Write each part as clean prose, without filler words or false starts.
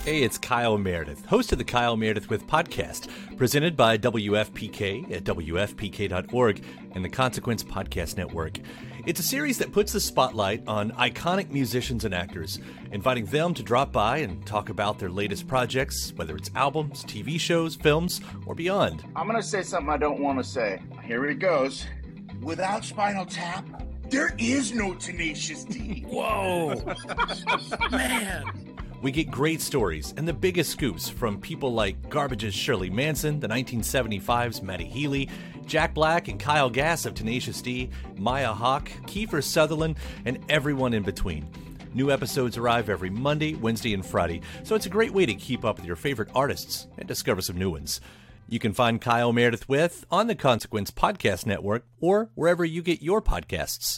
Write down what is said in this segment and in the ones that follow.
Hey, it's Kyle Meredith, host of the Kyle Meredith With podcast, presented by WFPK at WFPK.org and the Consequence Podcast Network. It's a series that puts the spotlight on iconic musicians and actors, inviting them to drop by and talk about their latest projects, whether it's albums, TV shows, films, or beyond. I'm going to say something I don't want to say. Here it goes. Without Spinal Tap, there is no Tenacious D. Whoa! Man! We get great stories and the biggest scoops from people like Garbage's Shirley Manson, the 1975's Matty Healy, Jack Black and Kyle Gass of Tenacious D, Maya Hawke, Kiefer Sutherland, and everyone in between. New episodes arrive every Monday, Wednesday, and Friday, so it's a great way to keep up with your favorite artists and discover some new ones. You can find Kyle Meredith With on the Consequence Podcast Network or wherever you get your podcasts.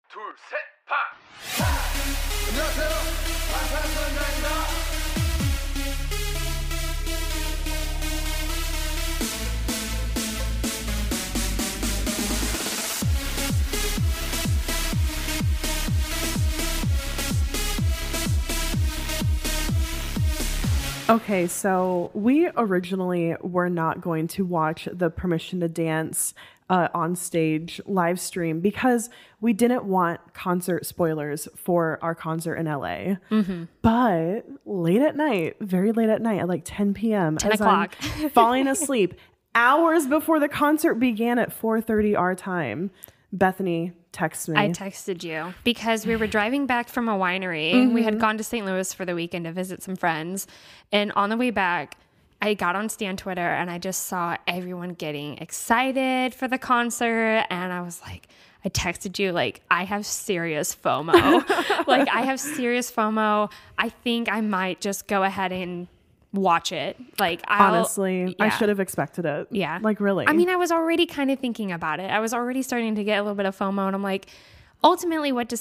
Okay, so we originally were not going to watch the Permission to Dance on stage live stream because we didn't want concert spoilers for our concert in LA. Mm-hmm. But late at night, very late at night, at like 10 p.m. 10 o'clock. I'm falling asleep, hours before the concert began at 4:30 our time, Bethany texted me. I texted you because we were driving back from a winery. Mm-hmm. We had gone to St. Louis for the weekend to visit some friends. And on the way back, I got on Stan Twitter and I just saw everyone getting excited for the concert. And I was like, I texted you, like, I have serious FOMO. Like, I have serious FOMO. I think I might just go ahead and watch it. Like, honestly, I should have expected it. Yeah. Like, really. I mean, I was already kind of thinking about it. I was already starting to get a little bit of FOMO. And I'm like, ultimately what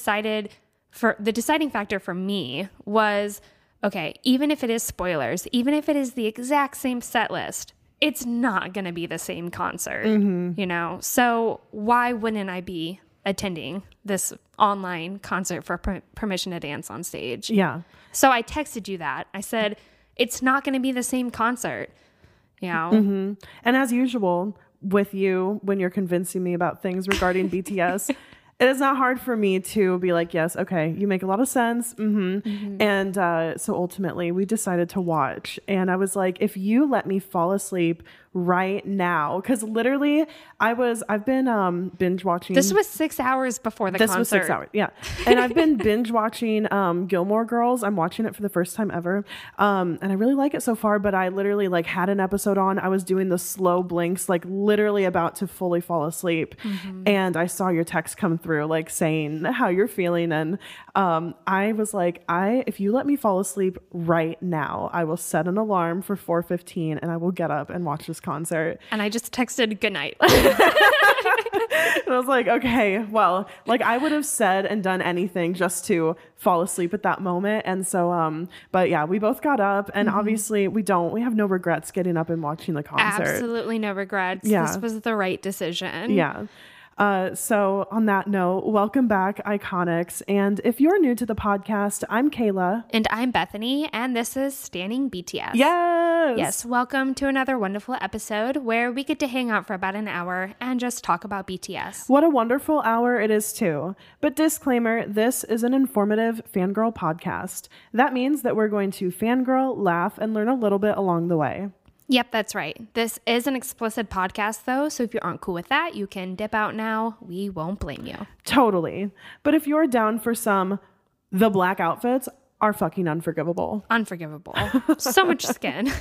the deciding factor for me was, okay, even if it is spoilers, even if it is the exact same set list, it's not going to be the same concert, you know? So why wouldn't I be attending this online concert for Permission to Dance on stage? Yeah. So I texted you that. I said, it's not going to be the same concert, you know? Mm-hmm. And as usual with you, when you're convincing me about things regarding BTS, it is not hard for me to be like, yes, okay, you make a lot of sense. Mm-hmm. Mm-hmm. And so ultimately we decided to watch. And I was like, if you let me fall asleep right now, because literally I've been binge watching. This was 6 hours before the concert. This was 6 hours, yeah. And I've been binge watching Gilmore Girls. I'm watching it for the first time ever. And I really like it so far, but I literally like had an episode on. I was doing the slow blinks, like literally about to fully fall asleep. Mm-hmm. And I saw your text come through, like saying how you're feeling. And I was like, if you let me fall asleep right now, I will set an alarm for 4:15 and I will get up and watch this concert. And I just texted good night. And I was like, okay, well, like I would have said and done anything just to fall asleep at that moment. And so, but yeah, we both got up and obviously we have no regrets getting up and watching the concert. Absolutely no regrets. Yeah. This was the right decision. Yeah. So on that note, welcome back, Iconics. And if you're new to the podcast, I'm Kayla. And I'm Bethany, and this is Standing BTS. Yes! Yes, welcome to another wonderful episode where we get to hang out for about an hour and just talk about BTS. What a wonderful hour it is too. But disclaimer, this is an informative fangirl podcast. That means that we're going to fangirl, laugh, and learn a little bit along the way. Yep, that's right. This is an explicit podcast, though, so if you aren't cool with that, you can dip out now. We won't blame you. Totally. But if you're down for some, the black outfits are fucking unforgivable. Unforgivable. So much skin.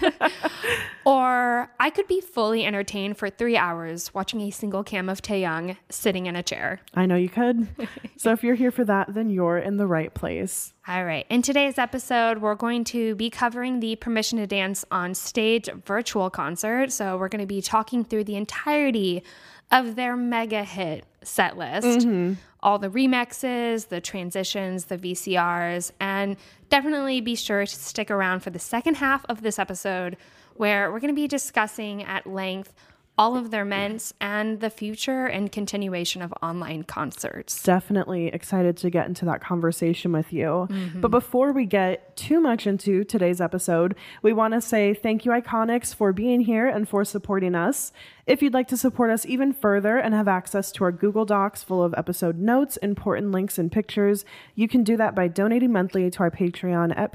Or I could be fully entertained for 3 hours watching a single cam of Taehyung sitting in a chair. I know you could. So if you're here for that, then you're in the right place. All right. In today's episode, we're going to be covering the Permission to Dance on Stage virtual concert. So we're going to be talking through the entirety of their mega hit set list. All the remixes, the transitions, the VCRs, and definitely be sure to stick around for the second half of this episode where we're going to be discussing at length all of their ments, and the future and continuation of online concerts. Definitely excited to get into that conversation with you. But before we get too much into today's episode, we want to say thank you, Iconics, for being here and for supporting us. If you'd like to support us even further and have access to our Google Docs full of episode notes, important links, and pictures, you can do that by donating monthly to our Patreon at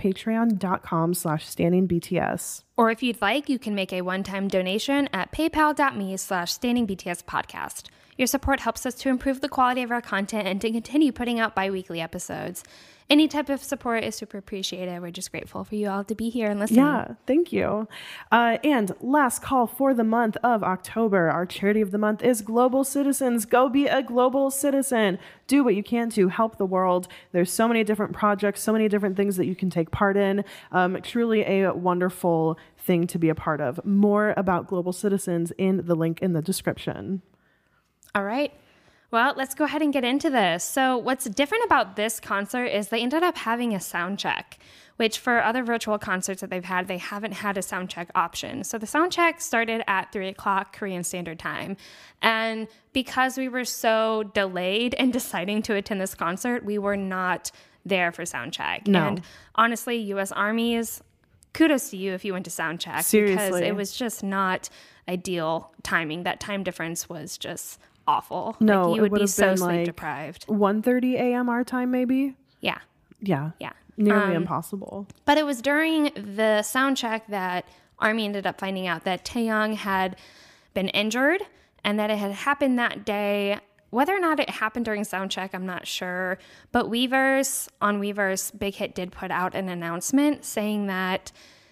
patreon.com/standingbts. Or if you'd like, you can make a one-time donation at paypal.me/standingbtspodcast. Your support helps us to improve the quality of our content and to continue putting out bi-weekly episodes. Any type of support is super appreciated. We're just grateful for you all to be here and listening. Yeah, thank you. And last call for the month of October. Our charity of the month is Global Citizens. Go be a global citizen. Do what you can to help the world. There's so many different projects, so many different things that you can take part in. Truly a wonderful thing to be a part of. More about Global Citizens in the link in the description. All right. Well, let's go ahead and get into this. So what's different about this concert is they ended up having a sound check, which for other virtual concerts that they've had, they haven't had a sound check option. So the sound check started at 3 o'clock Korean Standard Time. And because we were so delayed in deciding to attend this concert, we were not there for sound check. No. And honestly, U.S. Army's, kudos to you if you went to sound check. Seriously. Because it was just not ideal timing. That time difference was just awful. No, like, you it would would be have so been sleep like deprived. 1:30 a.m. our time, maybe? Yeah. Yeah. Yeah. Nearly impossible. But it was during the sound check that Army ended up finding out that Taeyong had been injured and that it had happened that day. Whether or not it happened during sound check, I'm not sure. But Weverse, Big Hit did put out an announcement saying that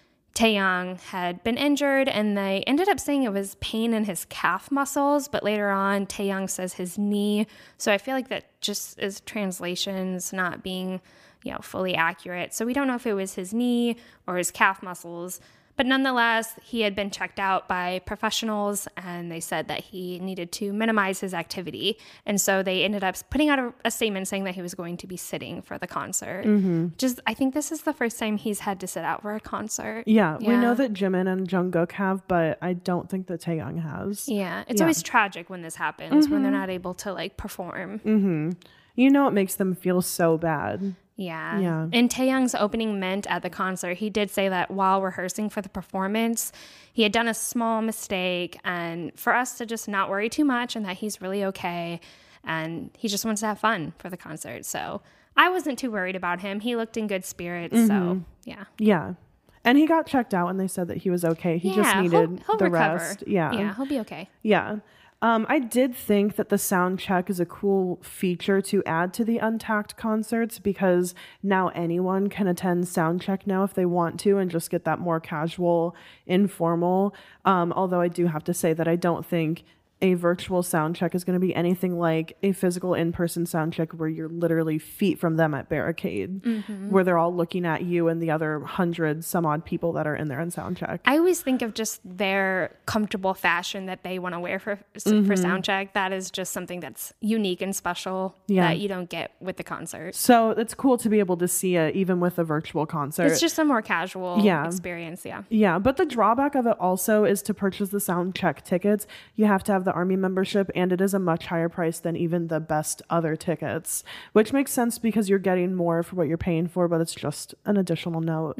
Taeyong had been injured, and they ended up saying it was pain in his calf muscles, but later on Taeyong says his knee. So I feel like that just is translations not being, fully accurate. So we don't know if it was his knee or his calf muscles. But nonetheless, he had been checked out by professionals, and they said that he needed to minimize his activity. And so they ended up putting out a statement saying that he was going to be sitting for the concert. I think this is the first time he's had to sit out for a concert. Yeah, we know that Jimin and Jungkook have, but I don't think that Taeyong has. Yeah, it's always tragic when this happens, when they're not able to, perform. It makes them feel so bad. Yeah. In Taeyong's opening ment at the concert, he did say that while rehearsing for the performance, he had done a small mistake, and for us to just not worry too much and that he's really okay, and he just wants to have fun for the concert. So I wasn't too worried about him. He looked in good spirits. So yeah. Yeah. And he got checked out and they said that he was okay. He just needed he'll the recover. rest. Yeah, he'll be okay. Yeah. I did think that the sound check is a cool feature to add to the Untact concerts, because now anyone can attend sound check now if they want to and just get that more casual, informal. Although I do have to say that I don't think a virtual sound check is going to be anything like a physical in-person sound check where you're literally feet from them at barricade, where they're all looking at you and the other 100 some odd people that are in there in sound check. I always think of just their comfortable fashion that they want to wear for sound check. That is just something that's unique and special that you don't get with the concert. So it's cool to be able to see it even with a virtual concert. It's just a more casual experience. Yeah, but the drawback of it also is to purchase the sound check tickets, you have to have the Army membership, and it is a much higher price than even the best other tickets, which makes sense because you're getting more for what you're paying for, but it's just an additional note.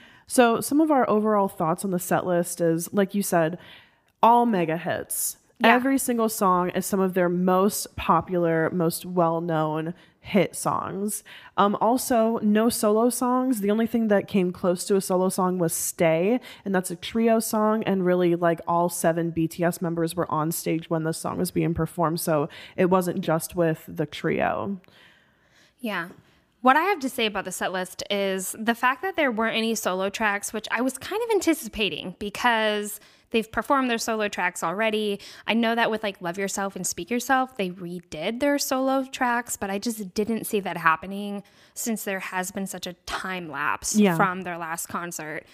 So some of our overall thoughts on the set list is, like you said, all mega hits. Every single song is some of their most popular, most well-known hit songs. Also, no solo songs. The only thing that came close to a solo song was Stay, and that's a trio song, and really all 7 BTS members were on stage when the song was being performed, so it wasn't just with the trio. Yeah. What I have to say about the set list is the fact that there weren't any solo tracks, which I was kind of anticipating because they've performed their solo tracks already. I know that with Love Yourself and Speak Yourself, they redid their solo tracks, but I just didn't see that happening since there has been such a time lapse from their last concert.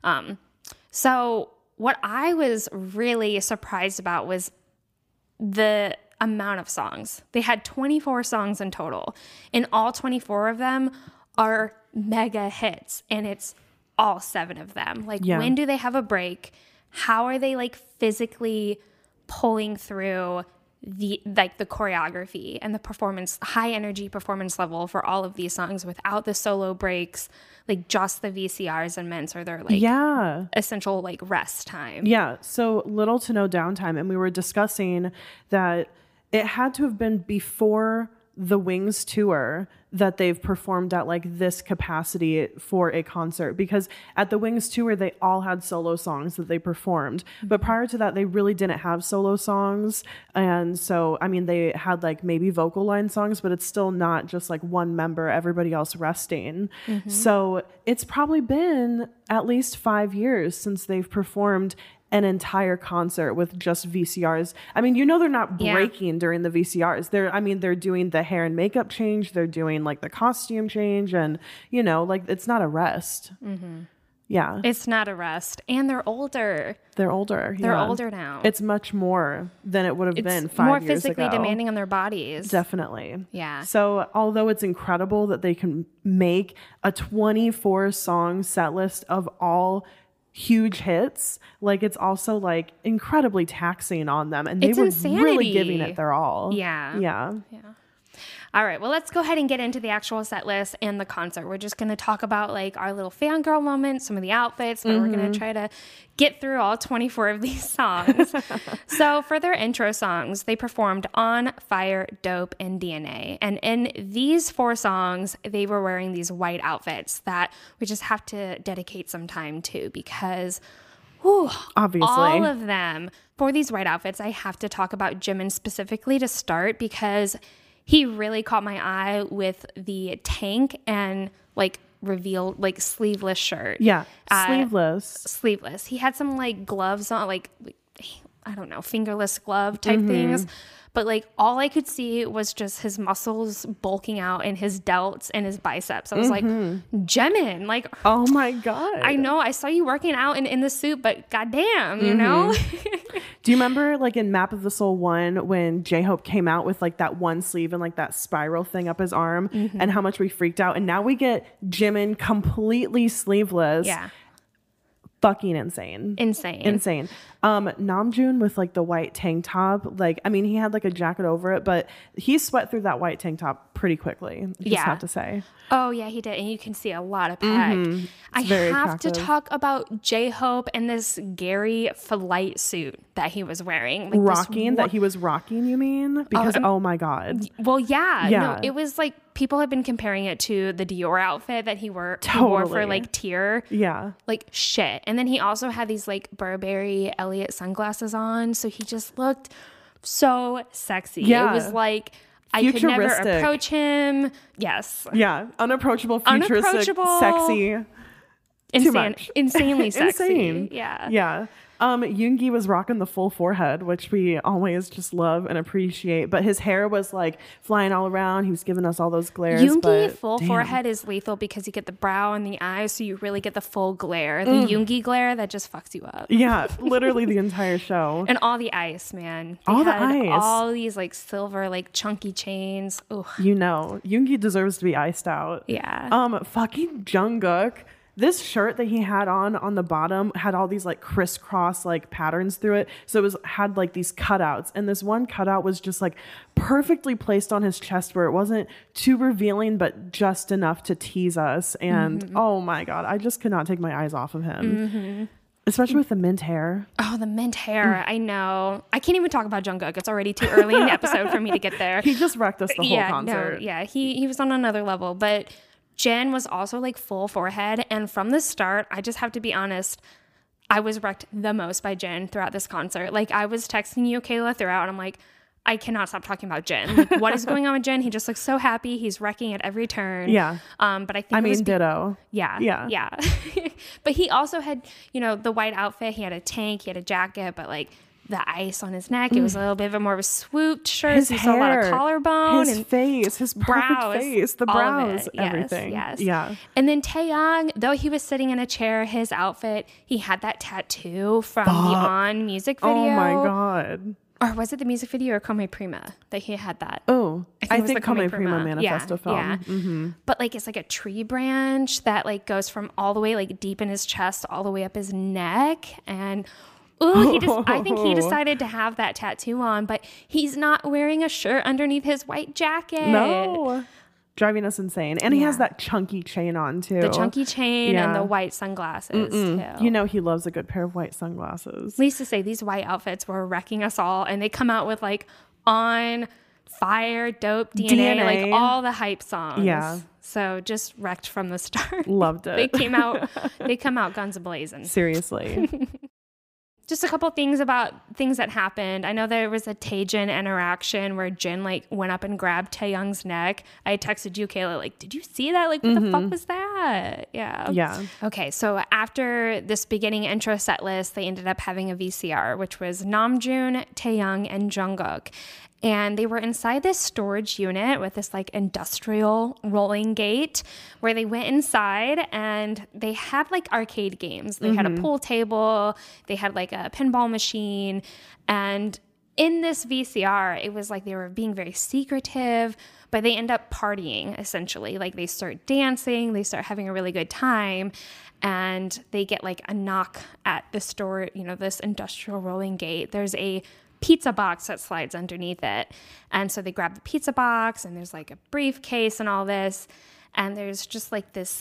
So what I was really surprised about was the amount of songs. They had 24 songs in total, and all 24 of them are mega hits, and it's all 7 of them. When do they have a break? How are they physically pulling through the choreography and the performance, high energy performance level for all of these songs without the solo breaks, like just the VCRs and mints or their like essential like rest time. Yeah. So little to no downtime. And we were discussing that it had to have been before the Wings tour that they've performed at like this capacity for a concert, because at the Wings tour they all had solo songs that they performed, but prior to that they really didn't have solo songs. And so I mean they had like maybe vocal line songs, but it's still not just like one member, everybody else resting. So it's probably been at least 5 years since they've performed an entire concert with just VCRs. I mean, they're not breaking during the VCRs. They're doing the hair and makeup change. They're doing like the costume change, and like it's not a rest. Yeah. It's not a rest. And they're older. They're older. They're older now. It's much more than it would have been 5 years ago. More physically demanding on their bodies. Definitely. Yeah. So although it's incredible that they can make a 24 song set list of all huge hits, like it's also like incredibly taxing on them, and they were really giving it their all. Yeah. All right, well, let's go ahead and get into the actual set list and the concert. We're just going to talk about like our little fangirl moments, some of the outfits, but we're going to try to get through all 24 of these songs. So for their intro songs, they performed On Fire, Dope, and DNA. And in these 4 songs, they were wearing these white outfits that we just have to dedicate some time to, because obviously all of them. For these white outfits, I have to talk about Jimin specifically to start, because he really caught my eye with the tank and like revealed like sleeveless shirt. Yeah, sleeveless. He had some like gloves on, like I don't know, fingerless glove type things. But like all I could see was just his muscles bulking out and his delts and his biceps. I was like, Jimin, like, oh my God. I know, I saw you working out in the suit, but goddamn, you know? Do you remember like in Map of the Soul 1 when J-Hope came out with like that one sleeve and like that spiral thing up his arm, and how much we freaked out? And now we get Jimin completely sleeveless. Yeah. Fucking insane. Namjoon with like the white tank top, like I mean he had like a jacket over it, but he sweat through that white tank top pretty quickly. I just have to say. Oh yeah, he did, and you can see a lot of pec. I have to talk about J-Hope and this Gary flight suit that he was wearing, like that he was rocking. You mean because oh my God. Well, yeah. No, it was like people have been comparing it to the Dior outfit that he wore for like Tear. Yeah, like shit. And then he also had these like Burberry Elliot sunglasses on, so he just looked so sexy. It was like I could never approach him. Yes. Yeah. Unapproachable, futuristic, sexy. Insanely sexy. Insane. Yeah. Yeah. Yoongi was rocking the full forehead, which we always just love and appreciate. But his hair was like flying all around. He was giving us all those glares. Yoongi full forehead is lethal because you get the brow and the eyes, so you really get the full glare. The Yoongi glare that just fucks you up. Yeah, literally the entire show. And all the ice, man. All the ice. All these like silver, like chunky chains. Ugh. Yoongi deserves to be iced out. Yeah. Fucking Jungkook. This shirt that he had on the bottom had all these like crisscross like patterns through it. So it had like these cutouts, and this one cutout was just like perfectly placed on his chest where it wasn't too revealing, but just enough to tease us. And oh my God, I just could not take my eyes off of him. Especially with the mint hair. Oh, the mint hair. I know. I can't even talk about Jungkook. It's already too early in the episode for me to get there. He just wrecked us the whole concert. He was on another level, but Jen was also like full forehead, and from the start, I just have to be honest, I was wrecked the most by Jen throughout this concert. Like I was texting you, Kayla, throughout, and I'm like, I cannot stop talking about Jen. Like, what is going on with Jen? He just looks so happy. He's wrecking at every turn. Yeah. But I think ditto. Yeah. But he also had, the white outfit. He had a tank. He had a jacket, but like the ice on his neck. It was a little bit of a more of a swooped shirt. His hair, hair, a lot of collarbone, his face, his perfect face, the brows, everything. Yes. Yeah. And then Taeyang, though he was sitting in a chair, his outfit, he had that tattoo from the On music video. Oh my God. Or was it the music video or Come Prima that he had that? Oh, I think Come Prima manifesto film. Yeah. Mm-hmm. But like it's like a tree branch that like goes from all the way like deep in his chest all the way up his neck. And Ooh, I think he decided to have that tattoo on, but he's not wearing a shirt underneath his white jacket. No. Driving us insane. And he has that chunky chain on too. The chunky chain and the white sunglasses too. You know he loves a good pair of white sunglasses. Needless to say, these white outfits were wrecking us all, and they come out with like On Fire, Dope, DNA, like all the hype songs. Yeah. So just wrecked from the start. Loved it. They come out guns a-blazing. Seriously. Just a couple things about things that happened. I know there was a Taejin interaction where Jin like went up and grabbed Taeyoung's neck. I texted you, Kayla, like, did you see that? Like, what the fuck was that? Yeah. Yeah. Okay, so after this beginning intro set list, they ended up having a VCR, which was Namjoon, Taeyoung, and Jungkook. And they were inside this storage unit with this like industrial rolling gate where they went inside and they had like arcade games. They had a pool table, they had like a pinball machine. And in this VCR, it was like they were being very secretive, but they end up partying essentially. Like they start dancing, they start having a really good time. And they get like a knock at the store, you know, this industrial rolling gate. There's a pizza box that slides underneath it. And so they grab the pizza box and there's like a briefcase and all this. And there's just like this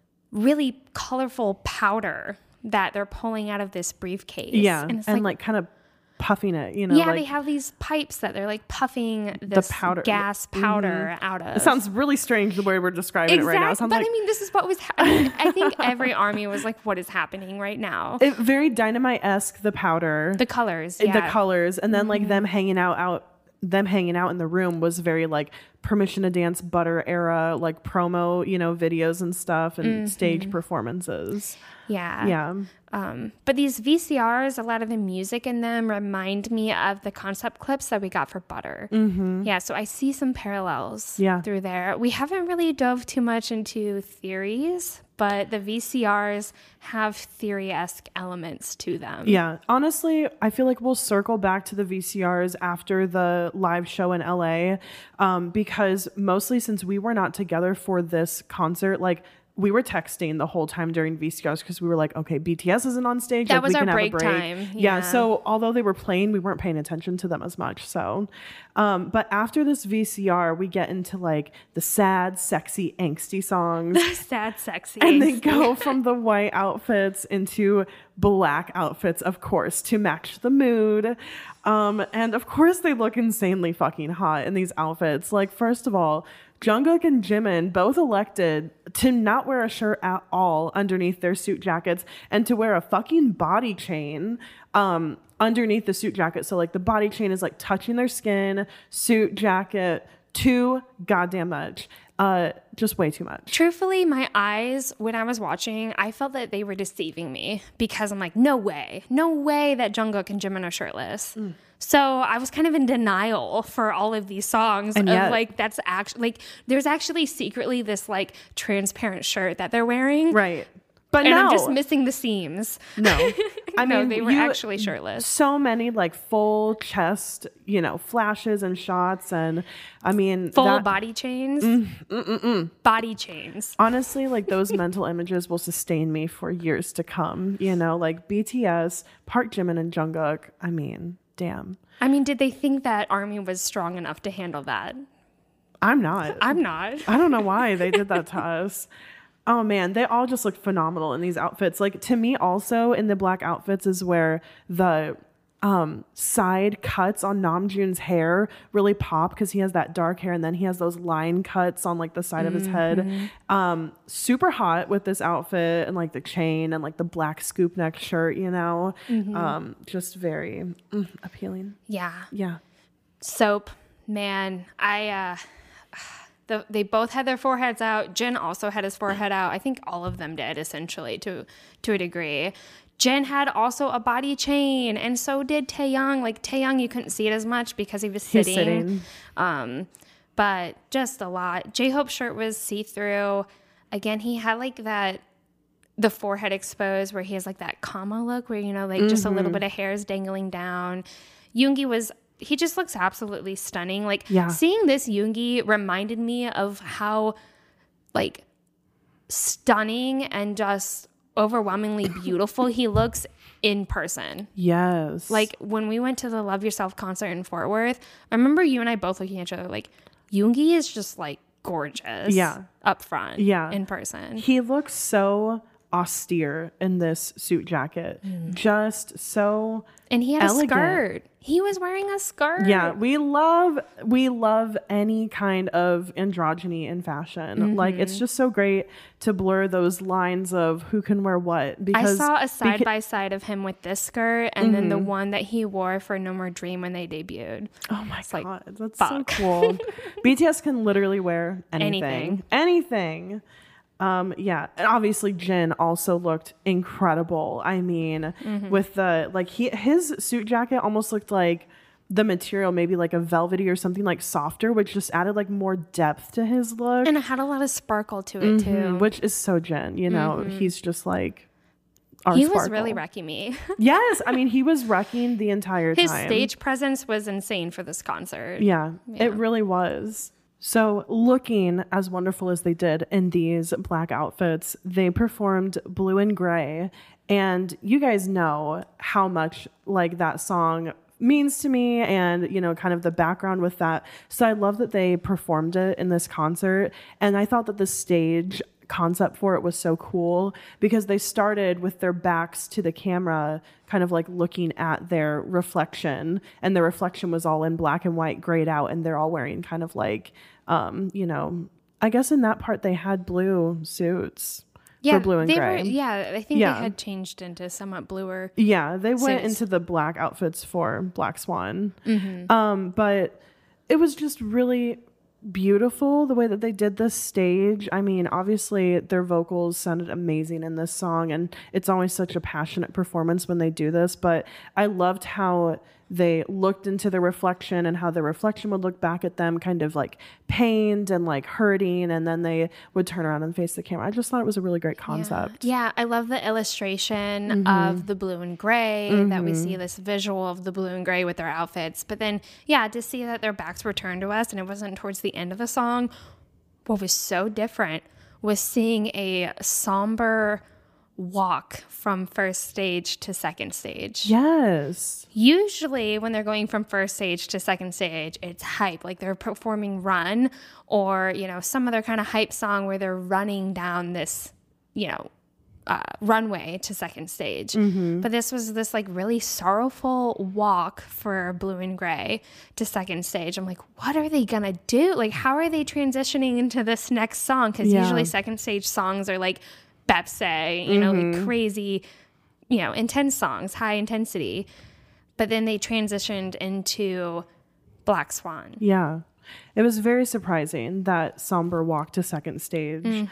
really colorful powder that they're pulling out of this briefcase. Yeah. And it's like kind of puffing it, you know. Yeah, like, they have these pipes that they're like puffing this gas powder out of. It sounds really strange the way we're describing it right now. It sounds but I mean, this is what was happening. I think every army was like, what is happening right now? Very Dynamite-esque, the powder. The colors, The colors. And then like them hanging out in the room was very like Permission to Dance Butter era, like promo, you know, videos and stuff and stage performances. Yeah. Yeah. But these VCRs, a lot of the music in them remind me of the concept clips that we got for Butter. Yeah, so I see some parallels through there. We haven't really dove too much into theories, but the VCRs have theory-esque elements to them. Yeah. Honestly, I feel like we'll circle back to the VCRs after the live show in LA because mostly since we were not together for this concert, like we were texting the whole time during VCRs because we were like, okay, BTS isn't on stage. That like, was we our can break have a break time. Yeah. So although they were playing, we weren't paying attention to them as much. So, but after this VCR, we get into like the sad, sexy, angsty songs. Sad, sexy. And they go from the white outfits into black outfits, of course, to match the mood. And of course, they look insanely fucking hot in these outfits. Like, first of all, Jungkook and Jimin both elected to not wear a shirt at all underneath their suit jackets and to wear a fucking body chain underneath the suit jacket. So like the body chain is like touching their skin, suit jacket, too goddamn much. Just way too much. Truthfully, my eyes, when I was watching, I felt that they were deceiving me because I'm like, no way that Jungkook and Jimin are shirtless. So I was kind of in denial for all of these songs and yet, like that's actually like there's actually secretly this like transparent shirt that they're wearing. Right. But and no. I'm just missing the seams. No. I mean, they were actually shirtless. So many like full chest, you know, flashes and shots. And I mean, full body chains. Body chains. Honestly, like those mental images will sustain me for years to come. You know, like BTS, Park Jimin and Jungkook. I mean, damn. I mean, did they think that ARMY was strong enough to handle that? I'm not. I don't know why they did that to us. Oh man, they all just look phenomenal in these outfits. Like to me also in the black outfits is where the side cuts on Namjoon's hair really pop because he has that dark hair and then he has those line cuts on like the side of his head. Super hot with this outfit and like the chain and like the black scoop neck shirt, you know. Just very appealing. Yeah. Soap, man, they both had their foreheads out. Jin also had his forehead out. I think all of them did, essentially, to a degree. Jin had also a body chain, and so did Taeyoung. Like, Taeyoung, you couldn't see it as much because he was sitting. But just a lot. J-Hope's shirt was see-through. Again, he had, like, the forehead exposed where he has, like, that comma look where, you know, like, just a little bit of hair is dangling down. Yoongi he just looks absolutely stunning. Like seeing this Yoongi reminded me of how like stunning and just overwhelmingly beautiful he looks in person. Yes. Like when we went to the Love Yourself concert in Fort Worth, I remember you and I both looking at each other like, Yoongi is just like gorgeous. Yeah. Up front. Yeah. In person. He looks so austere in this suit jacket. Just so And he had elegant. a skirt. He was wearing a skirt. Yeah, we love any kind of androgyny in fashion. Like it's just so great to blur those lines of who can wear what. I Because saw a side by side of him with this skirt and then the one that he wore for No More Dream when they debuted. oh my like, god, that's fuck. so cool. BTS can literally wear anything. Anything. Yeah, and obviously Jin also looked incredible. I mean, with the like his suit jacket almost looked like the material maybe like a velvety or something like softer, which just added like more depth to his look. And it had a lot of sparkle to it too. Which is so Jin, you know, he's just like our He was sparkle. really wrecking me. Yes, I mean he was wrecking the entire His time. stage presence was insane for this concert. Yeah, it really was. So looking as wonderful as they did in these black outfits, they performed Blue and Gray. And you guys know how much like that song means to me and, you know, kind of the background with that. So I love that they performed it in this concert. And I thought that the stage concept for it was so cool because they started with their backs to the camera, kind of like looking at their reflection, and the reflection was all in black and white grayed out, and they're all wearing kind of like you know, I guess in that part they had blue suits for Blue and Gray. I think they had changed into somewhat bluer. Yeah, they went suits. into the black outfits for Black Swan. But it was just really beautiful the way that they did this stage. I mean, obviously their vocals sounded amazing in this song, and it's always such a passionate performance when they do this, but I loved how they looked into the reflection and how the reflection would look back at them kind of like pained and like hurting, and then they would turn around and face the camera. I just thought it was a really great concept. Yeah, I love the illustration of the blue and gray, that we see this visual of the blue and gray with their outfits. But then, yeah, to see that their backs were turned to us and it wasn't towards the end of the song, what was so different was seeing a somber walk from first stage to second stage. Yes. Usually when they're going from first stage to second stage, it's hype, like they're performing Run or, you know, some other kind of hype song where they're running down this, you know, runway to second stage. But this was this like really sorrowful walk for Blue and Gray to second stage. I'm like, what are they gonna do? Like, how are they transitioning into this next song? Because usually second stage songs are like Bepse, you know, like crazy, you know, intense songs, high intensity. But then they transitioned into Black Swan. Yeah. It was very surprising that somber walk to second stage.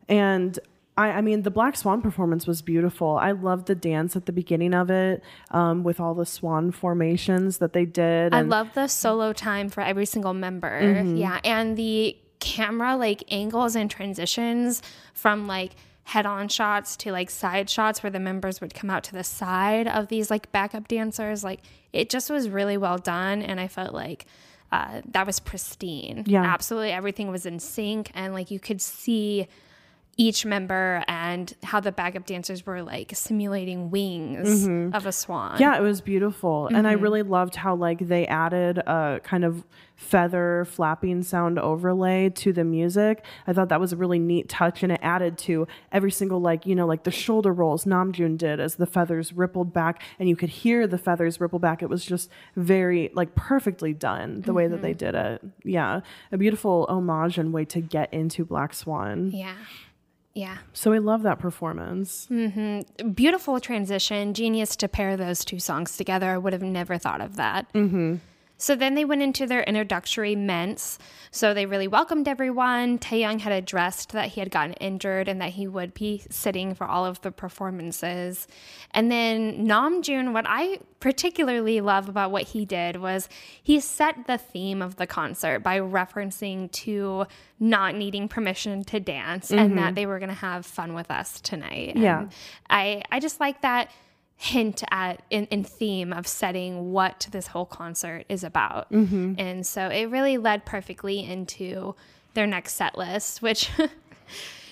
And I mean, the Black Swan performance was beautiful. I loved the dance at the beginning of it with all the swan formations that they did. I love the solo time for every single member. Yeah. And the camera like angles and transitions from like head-on shots to like side shots where the members would come out to the side of these like backup dancers. Like it just was really well done. And I felt like that was pristine. Yeah. Absolutely everything was in sync. And like you could see each member and how the backup dancers were like simulating wings of a swan. Yeah, it was beautiful. And I really loved how like they added a kind of feather flapping sound overlay to the music. I thought that was a really neat touch, and it added to every single like, you know, like the shoulder rolls Namjoon did as the feathers rippled back and you could hear the feathers ripple back. It was just very like perfectly done the way that they did it. Yeah, a beautiful homage and way to get into Black Swan. Yeah. Yeah. So we love that performance. Beautiful transition. Genius to pair those two songs together. I would have never thought of that. So then they went into their introductory ments. So they really welcomed everyone. Taehyung had addressed that he had gotten injured and that he would be sitting for all of the performances. And then Namjoon, what I particularly love about what he did was he set the theme of the concert by referencing to not needing permission to dance and that they were going to have fun with us tonight. Yeah. And I just like that hint at in theme of setting what this whole concert is about. And so it really led perfectly into their next set list, which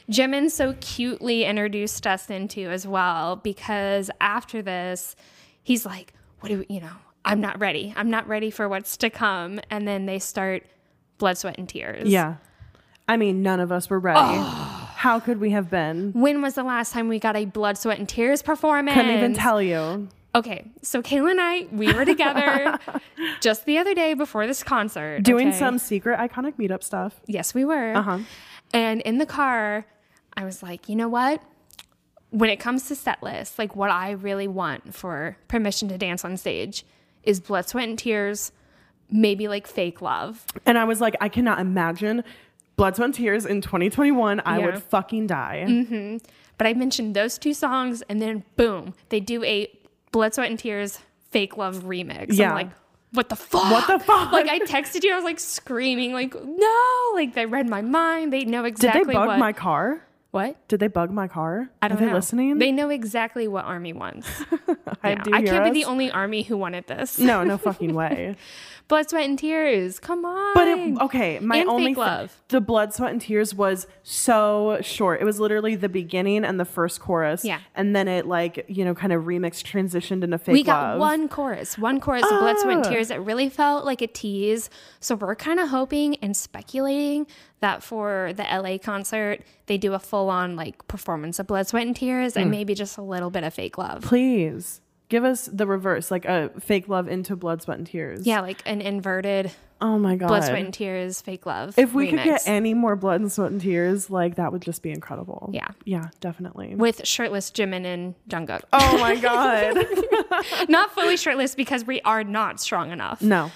Jimin so cutely introduced us into as well, because after this, he's like, what do we, I'm not ready. I'm not ready for what's to come. And then they start Blood, Sweat, and Tears. Yeah. I mean, none of us were ready. How could we have been? When was the last time we got a Blood, Sweat, and Tears performance? Couldn't even tell you. Okay, so Kayla and I, we were together just the other day before this concert. Doing okay? some secret iconic meetup stuff. Yes, we were. Uh-huh. And in the car, I was like, you know what? When it comes to set lists, like what I really want for permission to dance on stage is Blood, Sweat, and Tears, maybe like Fake Love. And I was like, I cannot imagine Blood, Sweat, and Tears in 2021. I would fucking die. Mm-hmm. But I mentioned those two songs, and then boom, they do a Blood, Sweat, and Tears Fake Love remix. Yeah. I'm like, what the fuck? What the fuck? Like, I texted you, I was like screaming, like, no! Like, they read my mind. They know exactly what. Did they bug my car? What? Did they bug my car? I don't know. know. Listening? They know exactly what Army wants. I can't be the only Army who wanted this. No fucking way. Blood, Sweat, and Tears. Come on. But my and only Fake Love. The Blood, Sweat, and Tears was so short. It was literally the beginning and the first chorus. Yeah. And then it kind of remixed, transitioned into Fake Love. We got one chorus of Blood, Sweat, and Tears. It really felt like a tease. So we're kind of hoping and speculating that for the LA concert, they do a full-on like performance of Blood, Sweat, and Tears and maybe just a little bit of Fake Love. Please. Give us the reverse, like a Fake Love into Blood, Sweat, and Tears. Yeah, like an inverted oh my God. Blood, Sweat, and Tears Fake Love If we remix. could get any more Blood and Sweat and Tears, like that would just be incredible. Yeah. Yeah, definitely. With shirtless Jimin and Jungkook. Oh my God. Not fully shirtless because we are not strong enough. No.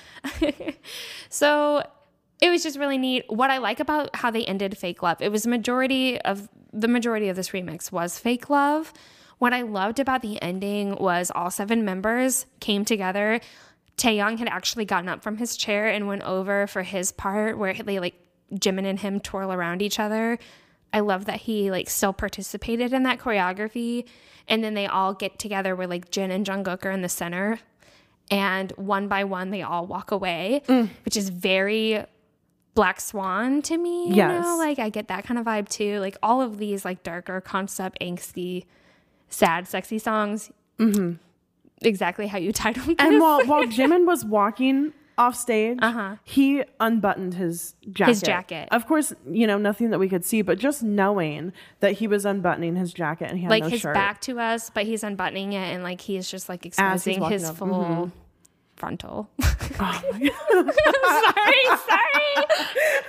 So it was just really neat. What I like about how they ended Fake Love, it was the majority of this remix was Fake Love. What I loved about the ending was all 7 members came together. Taeyong had actually gotten up from his chair and went over for his part where they like Jimin and him twirl around each other. I love that he like still participated in that choreography. And then they all get together where like Jin and Jungkook are in the center. And one by one, they all walk away, which is very Black Swan to me. Yes. Like I get that kind of vibe too. Like all of these like darker concept, angsty, sad, sexy songs. Mm-hmm. Exactly how you titled this. And while Jimin was walking off stage, he unbuttoned his jacket. Of course, nothing that we could see, but just knowing that he was unbuttoning his jacket and he had like no his shirt. back to us, but he's unbuttoning it and like he's just like exposing his up. full frontal. Oh my God. sorry.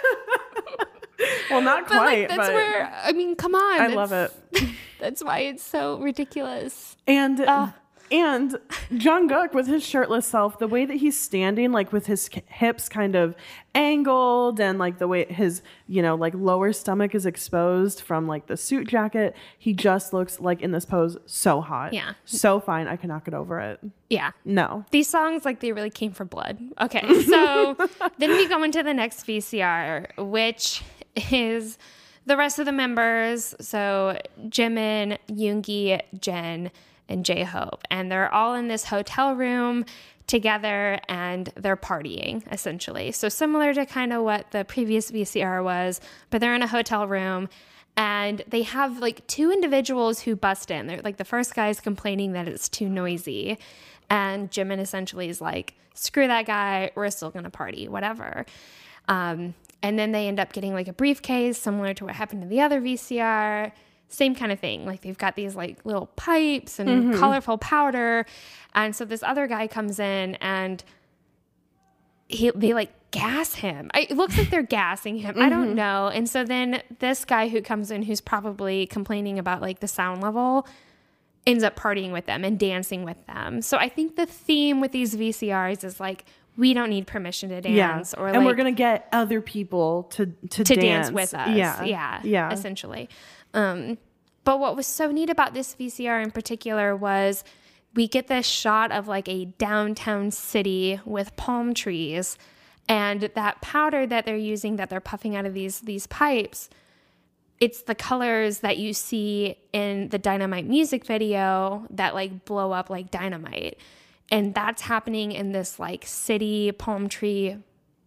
Well, not But quite. like that's where I mean, come on. I love it. That's why it's so ridiculous. And Jungkook with his shirtless self, the way that he's standing, like with his hips kind of angled and like the way his, like lower stomach is exposed from like the suit jacket, he just looks like in this pose so hot. Yeah. So fine. I cannot get over it. Yeah. No. These songs, like, they really came for blood. Okay. So then we go into the next VCR, which is the rest of the members. So Jimin, Yoongi, Jen, and J-Hope. And they're all in this hotel room together and they're partying, essentially. So similar to kind of what the previous VCR was, but they're in a hotel room. And they have like 2 individuals who bust in. They're like, the first guy is complaining that it's too noisy. And Jimin essentially is like, screw that guy. We're still going to party, whatever. And then they end up getting like a briefcase similar to what happened in the other VCR. Same kind of thing. Like they've got these like little pipes and colorful powder. And so this other guy comes in and they like gas him. It looks like they're gassing him. I don't know. And so then this guy who comes in, who's probably complaining about like the sound level, ends up partying with them and dancing with them. So I think the theme with these VCRs is like, we don't need permission to dance. Yeah. Or and like, we're going to get other people to dance with us. Yeah. Essentially. But what was so neat about this VCR in particular was we get this shot of like a downtown city with palm trees, and that powder that they're using, that they're puffing out of these pipes, it's the colors that you see in the Dynamite music video that like blow up like dynamite. And that's happening in this like city palm tree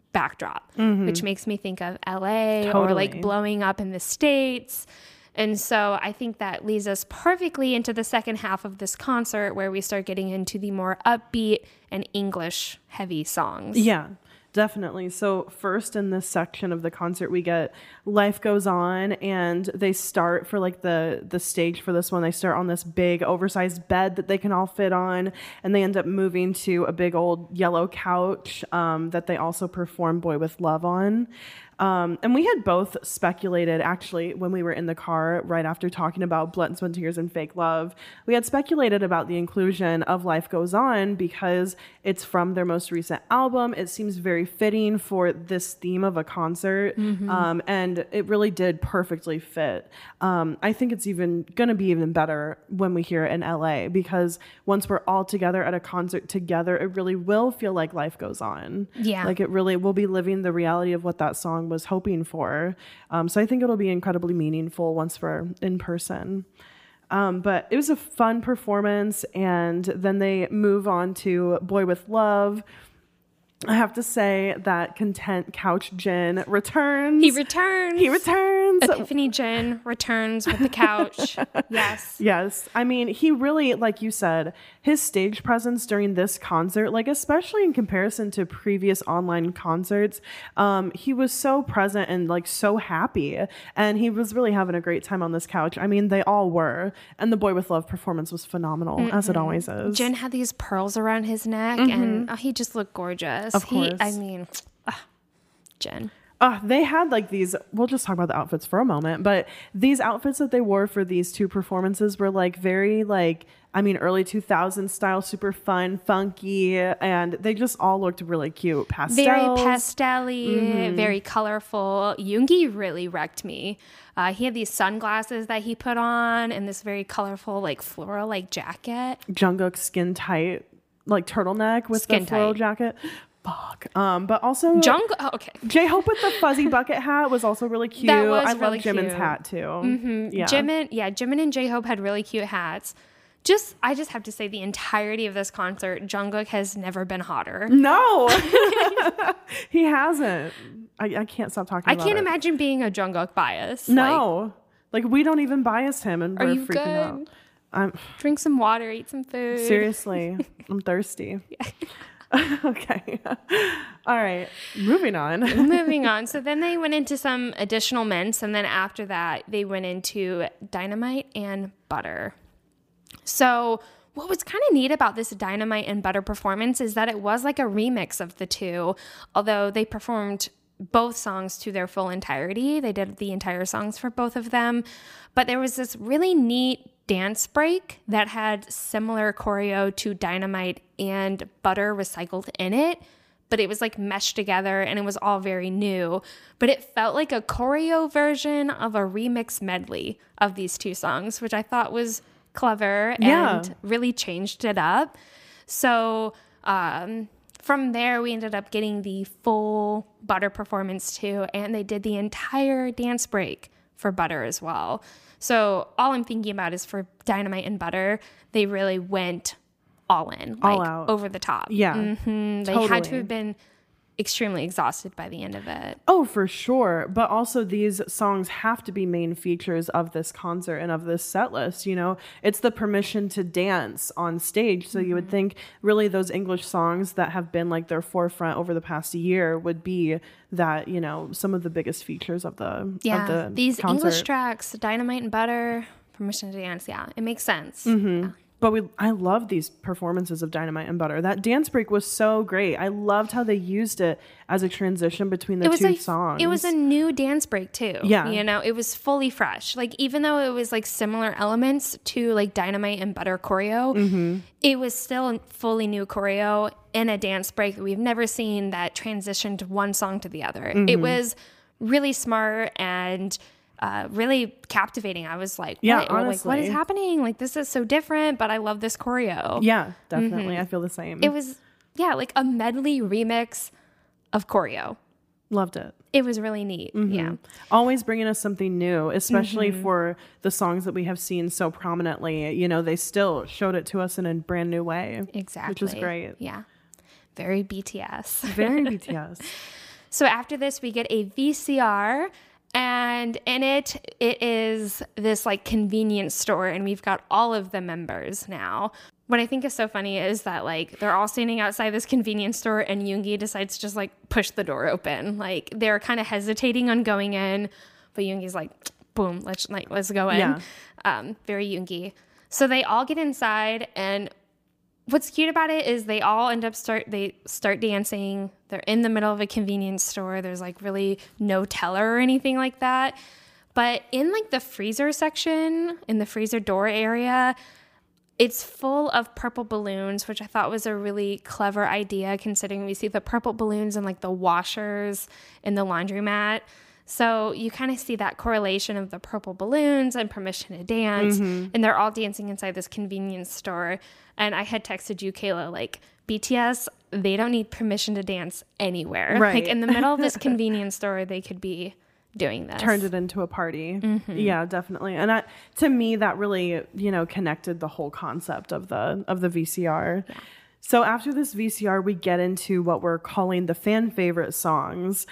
backdrop, which makes me think of LA or like blowing up in the States. And so I think that leads us perfectly into the second half of this concert where we start getting into the more upbeat and English heavy songs. Yeah, definitely. So first in this section of the concert, we get Life Goes On, and they start for like the stage for this one. They start on this big oversized bed that they can all fit on, and they end up moving to a big old yellow couch that they also perform Boy With Love on. And we had both speculated, actually, when we were in the car right after talking about Blood, Sweat, Tears, and Fake Love, we had speculated about the inclusion of Life Goes On because it's from their most recent album. It seems very fitting for this theme of a concert, and it really did perfectly fit. I think it's even going to be even better when we hear it in LA, because once we're all together at a concert together, it really will feel like life goes on. Yeah. Like it really will be living the reality of what that song was hoping for. So I think it'll be incredibly meaningful once we're in person. But it was a fun performance, and then they move on to Boy With Love. I have to say that Content Couch Jin returns. He returns. Epiphany Jin returns with the couch. Yes. Yes. I mean, he really, like you said, his stage presence during this concert, like especially in comparison to previous online concerts, he was so present and like so happy. And he was really having a great time on this couch. I mean, they all were. And the Boy With Love performance was phenomenal, as it always is. Jin had these pearls around his neck, and he just looked gorgeous. Of course. Jin. They had like these, we'll just talk about the outfits for a moment, but these outfits that they wore for these two performances were like very like, I mean, early 2000s style, super fun, funky, and they just all looked really cute. Pastels. Very pastel-y, very colorful. Yoongi really wrecked me. He had these sunglasses that he put on and this very colorful like floral like jacket. Jungkook skin tight, like turtleneck with the floral jacket. Fuck. But also Jungkook. Oh, okay. J-Hope with the fuzzy bucket hat was also really cute. That was I really love Jimin's cute. hat too. Yeah. Jimin and J-Hope had really cute hats. I just have to say, the entirety of this concert, Jungkook has never been hotter. No, he hasn't. I can't stop talking about it. I can't imagine being a Jungkook bias. No. Like we don't even bias him, and Are we're you freaking out. Drink some water, eat some food. Seriously, I'm thirsty. Okay. All right. Moving on. So then they went into some additional mints, and then after that, they went into Dynamite and Butter. So what was kind of neat about this Dynamite and Butter performance is that it was like a remix of the two, although they performed both songs to their full entirety. They did the entire songs for both of them. But there was this really neat dance break that had similar choreo to Dynamite and Butter recycled in it, but it was like meshed together and it was all very new. But it felt like a choreo version of a remix medley of these two songs, which I thought was clever and really changed it up. So from there, we ended up getting the full Butter performance too, and they did the entire dance break for Butter as well. So all I'm thinking about is for Dynamite and Butter, they really went all in, all out, over the top. Yeah, They had to have been extremely exhausted by the end of it. Oh, for sure. But also these songs have to be main features of this concert and of this set list. You know, it's the permission to dance on stage. So you would think really those English songs that have been like their forefront over the past year would be that, you know, some of the biggest features of the these concert. English tracks, Dynamite and Butter, Permission to Dance. Yeah, it makes sense. Yeah. But I love these performances of Dynamite and Butter. That dance break was so great. I loved how they used it as a transition between the two songs. It was a new dance break too. Yeah. You know, it was fully fresh. Like, even though it was like similar elements to like Dynamite and Butter choreo, it was still fully new choreo in a dance break that we've never seen that transitioned one song to the other. It was really smart and really captivating. I was like, honestly. what is happening? Like, this is so different, but I love this choreo. Yeah, definitely. I feel the same. It was, like a medley remix of choreo. Loved it. It was really neat. Yeah. Always bringing us something new, especially for the songs that we have seen so prominently. You know, they still showed it to us in a brand new way. Exactly. Which is great. Yeah. Very BTS. Very BTS. So after this, we get a VCR, and in it is this like convenience store, and we've got all of the members now. What I think is so funny is that like they're all standing outside this convenience store, and Yoongi decides to just like push the door open. Like they're kind of hesitating on going in, but Yoongi's like, boom, let's go in. Yeah. Very Yoongi. So they all get inside, and what's cute about it is they all end up start dancing. They're in the middle of a convenience store. There's like really no teller or anything like that. But in like the freezer section, in the freezer door area, it's full of purple balloons, which I thought was a really clever idea considering we see the purple balloons in like the washers in the laundromat. So you kind of see that correlation of the purple balloons and permission to dance. And they're all dancing inside this convenience store. And I had texted you, Kayla, like, BTS, they don't need permission to dance anywhere. Right. Like in the middle of this convenience store, they could be doing this. Turned it into a party. Yeah, definitely. And to me, that really, connected the whole concept of the VCR. Yeah. So after this VCR, we get into what we're calling the fan favorite songs,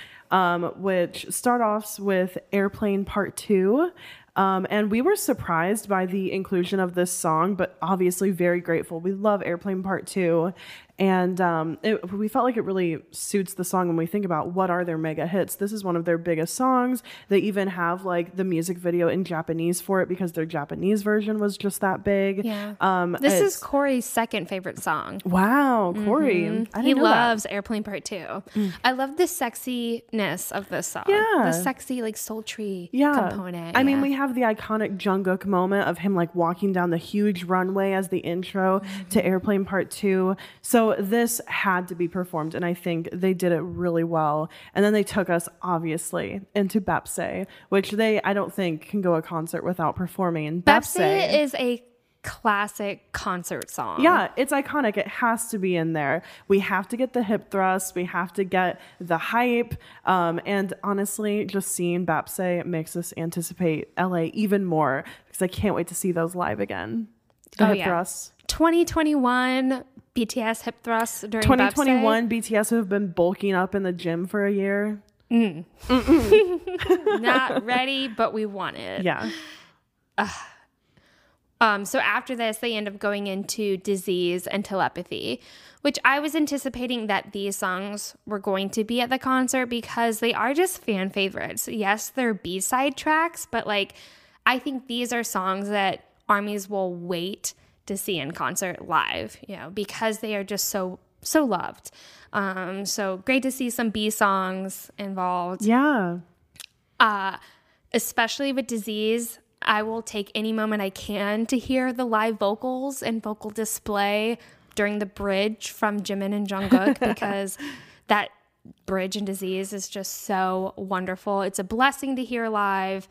which start off with Airplane Part 2. And we were surprised by the inclusion of this song, but obviously very grateful. We love Airplane Part 2. And we felt like it really suits the song when we think about what are their mega hits. This is one of their biggest songs. They even have like the music video in Japanese for it because their Japanese version was just that big. Yeah. This is Corey's second favorite song. Wow, Corey. He loves Airplane Part 2. I love the sexiness of this song. Yeah. The sexy, like, sultry component. I mean, we have the iconic Jungkook moment of him like walking down the huge runway as the intro to Airplane Part 2. So this had to be performed, and I think they did it really well. And then they took us, obviously, into Bepse, which I don't think can go a concert without performing. Bepse is a classic concert song. Yeah, it's iconic. It has to be in there. We have to get the hip thrust. We have to get the hype. And honestly, just seeing Bepse makes us anticipate LA even more because I can't wait to see those live again. The hip thrusts. 2021 BTS hip thrusts during 2021 BTS have been bulking up in the gym for a year. Not ready, but we want it. Yeah. So after this, they end up going into Disease and Telepathy, which I was anticipating that these songs were going to be at the concert because they are just fan favorites. Yes, they're B-side tracks, but like I think these are songs that ARMYs will wait to see in concert live, because they are just so loved. So great to see some B songs involved. Yeah. Especially with Disease, I will take any moment I can to hear the live vocals and vocal display during the bridge from Jimin and Jungkook because that bridge in Disease is just so wonderful. It's a blessing to hear live.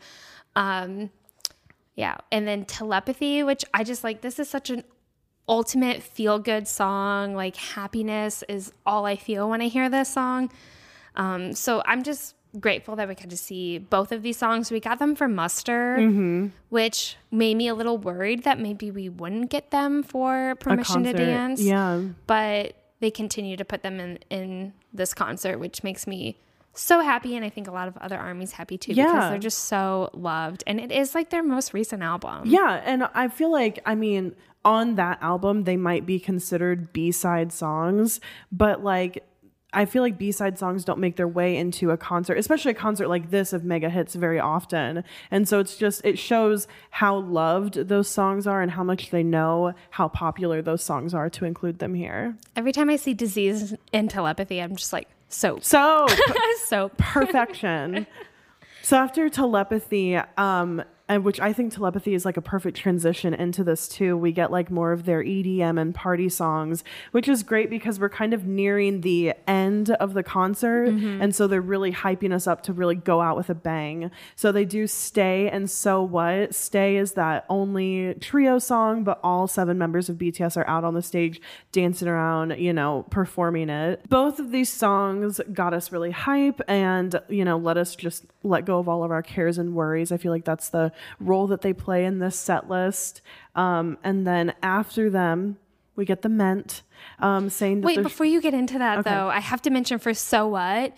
Yeah. And then Telepathy, which I just like, this is such an ultimate feel good song. Like happiness is all I feel when I hear this song. So I'm just grateful that we got to see both of these songs. We got them for Muster, which made me a little worried that maybe we wouldn't get them for Permission to Dance. Yeah. But they continue to put them in this concert, which makes me so happy, and I think a lot of other ARMYs happy too because they're just so loved, and it is like their most recent album. Yeah, and I feel like, I mean, on that album they might be considered B-side songs, but like I feel like B-side songs don't make their way into a concert, especially a concert like this of mega hits very often. And so it shows how loved those songs are and how much they know how popular those songs are to include them here. Every time I see Disease and Telepathy, I'm just like, so perfection. So after Telepathy, and which I think Telepathy is like a perfect transition into this too. We get like more of their EDM and party songs, which is great because we're kind of nearing the end of the concert. And so they're really hyping us up to really go out with a bang. So they do Stay and So What. Stay is that only trio song, but all 7 members of BTS are out on the stage dancing around, performing it. Both of these songs got us really hype and, let us just let go of all of our cares and worries. I feel like that's the role that they play in this set list. And then after them, we get the Ment saying that... Wait, before you get into that, though, I have to mention for So What,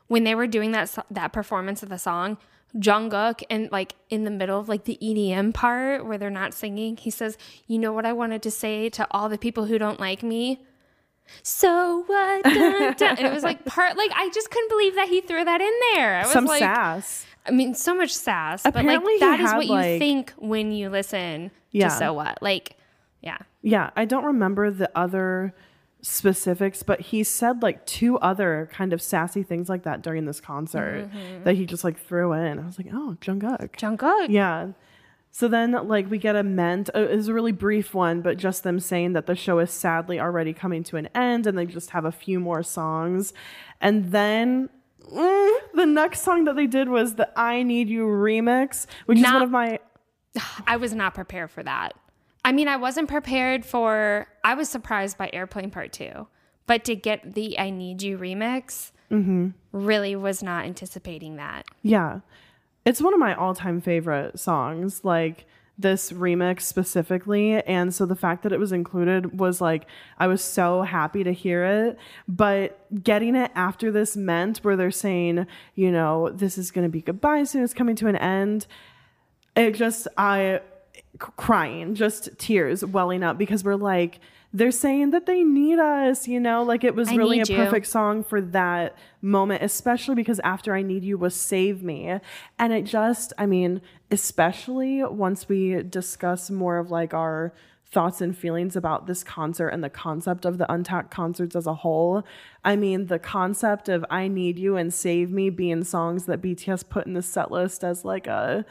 when they were doing that performance of the song, Jungkook, and like in the middle of like the EDM part where they're not singing, he says, "You know what I wanted to say to all the people who don't like me? So what?" Dun, dun. And it was like I just couldn't believe that he threw that in there. I was Some like, sass. I mean, so much sass. Apparently but like he that is had, what like- you think when you listen Yeah. to So What. Like, yeah. Yeah, I don't remember the other specifics, but he said like 2 other kind of sassy things like that during this concert that he just like threw in. I was like, oh, Jungkook. Yeah. So then like we get a ment. It was a really brief one, but just them saying that the show is sadly already coming to an end and they just have a few more songs. And then the next song that they did was the I Need You remix, which is one of my... I was not prepared for that. I mean, I wasn't prepared for... I was surprised by Airplane Part 2. But to get the I Need You remix, really was not anticipating that. Yeah. It's one of my all-time favorite songs, like this remix specifically. And so the fact that it was included was like, I was so happy to hear it. But getting it after this meant where they're saying, you know, this is going to be goodbye soon, it's coming to an end. It just, crying, just tears welling up because we're like, they're saying that they need us, you know, like it was really a perfect song for that moment, especially because After I Need You was Save Me. And it just, I mean, especially once we discuss more of like our thoughts and feelings about this concert and the concept of the Untapped concerts as a whole. I mean, the concept of I Need You and Save Me being songs that BTS put in the set list as like a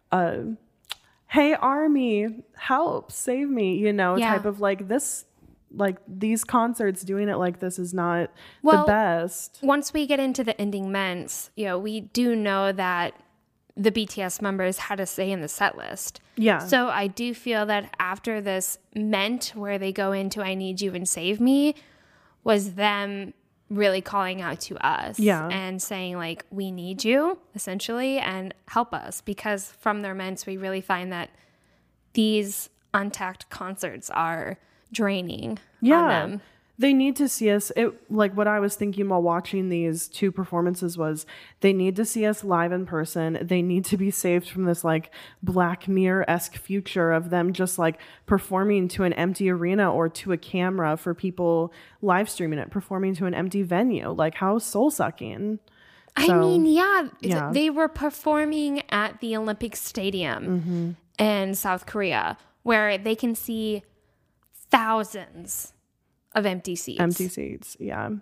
hey ARMY, help, save me, you know, type of like this, like these concerts doing it like this is not the best. Once we get into the ending ments, you know, we do know that the BTS members had a say in the set list. Yeah. So I do feel that after this ment where they go into I Need You and Save Me was them really calling out to us and saying like, we need you essentially and help us, because from their ments we really find that these Untapped concerts are draining on them. They need to see us. Like what I was thinking while watching these 2 performances was they need to see us live in person. They need to be saved from this like Black Mirror-esque future of them just like performing to an empty arena or to a camera for people live streaming it, performing to an empty venue. Like how soul-sucking. I mean, they were performing at the Olympic Stadium in South Korea where they can see thousands of empty seats. Yeah.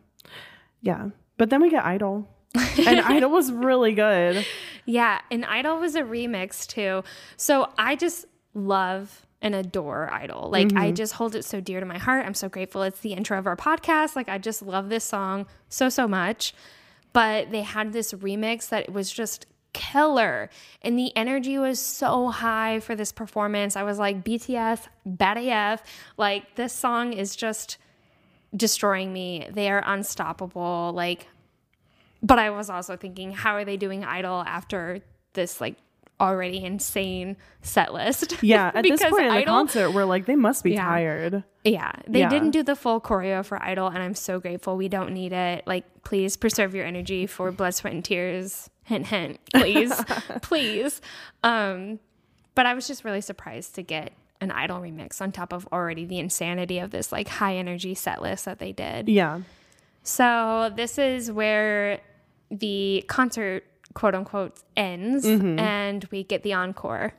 But then we get Idol. And Idol was really good. Yeah, and Idol was a remix too. So I just love and adore Idol. Like I just hold it so dear to my heart. I'm so grateful it's the intro of our podcast. Like I just love this song so much. But they had this remix that was just killer, and the energy was so high for this performance. I was like, BTS, bad AF. Like this song is just destroying me. They are unstoppable. Like, but I was also thinking, how are they doing Idol after this like already insane set list? Yeah, at this point in the concert, we're like, they must be tired. Yeah, they didn't do the full choreo for Idol, and I'm so grateful. We don't need it. Like, please preserve your energy for Blood, Sweat, and Tears. Hint, hint. Please, please. But I was just really surprised to get an Idol remix on top of already the insanity of this like high energy set list that they did. Yeah. So this is where the concert, quote unquote, ends, and we get the encore.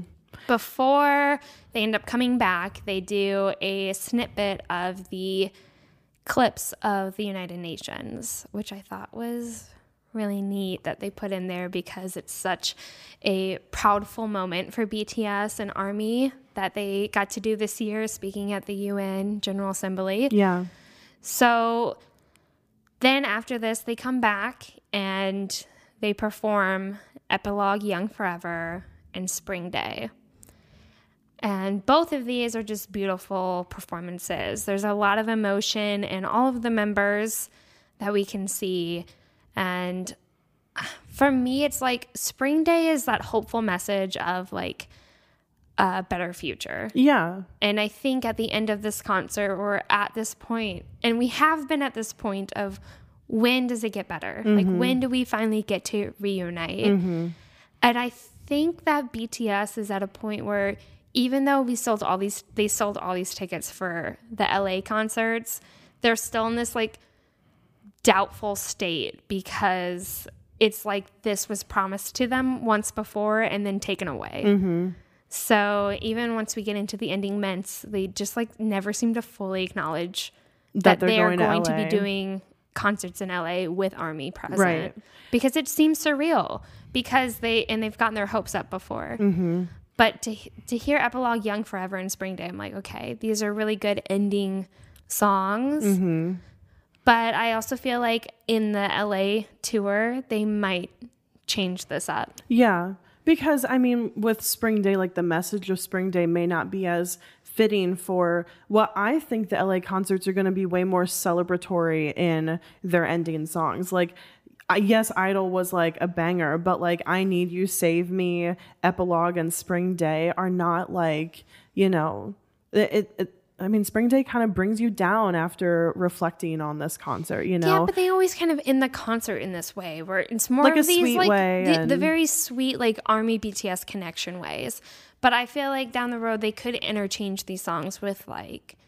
Before they end up coming back, they do a snippet of the clips of the United Nations, which I thought was really neat that they put in there because it's such a proudful moment for BTS and ARMY that they got to do this year, speaking at the UN General Assembly. Yeah. So then after this, they come back and they perform Epilogue Young Forever and Spring Day. And both of these are just beautiful performances. There's a lot of emotion in all of the members that we can see. And for me, it's like Spring Day is that hopeful message of like a better future. Yeah. And I think at the end of this concert, we're at this point, and we have been at this point of when does it get better? Like, when do we finally get to reunite? And I think that BTS is at a point where even though they sold all these tickets for the LA concerts, they're still in this like doubtful state because it's like this was promised to them once before and then taken away. So even once we get into the ending months, they just like never seem to fully acknowledge that they're going to be doing concerts in LA with ARMY present. Right. Because it seems surreal because they've gotten their hopes up before. But to hear Epilogue, Young Forever, and Spring Day, I'm like, okay, these are really good ending songs. But I also feel like in the LA tour, they might change this up. Yeah. Because, I mean, with Spring Day, like the message of Spring Day may not be as fitting for what I think the LA concerts are going to be way more celebratory in their ending songs. Like, yes, Idol was like a banger, but like I Need You, Save Me, Epilogue, and Spring Day are not like, you know, I mean, Spring Day kind of brings you down after reflecting on this concert, you know? Yeah, but they always kind of end the concert in this way where it's more like of a these sweet like way the very sweet like ARMY BTS connection ways. But I feel like down the road they could interchange these songs with like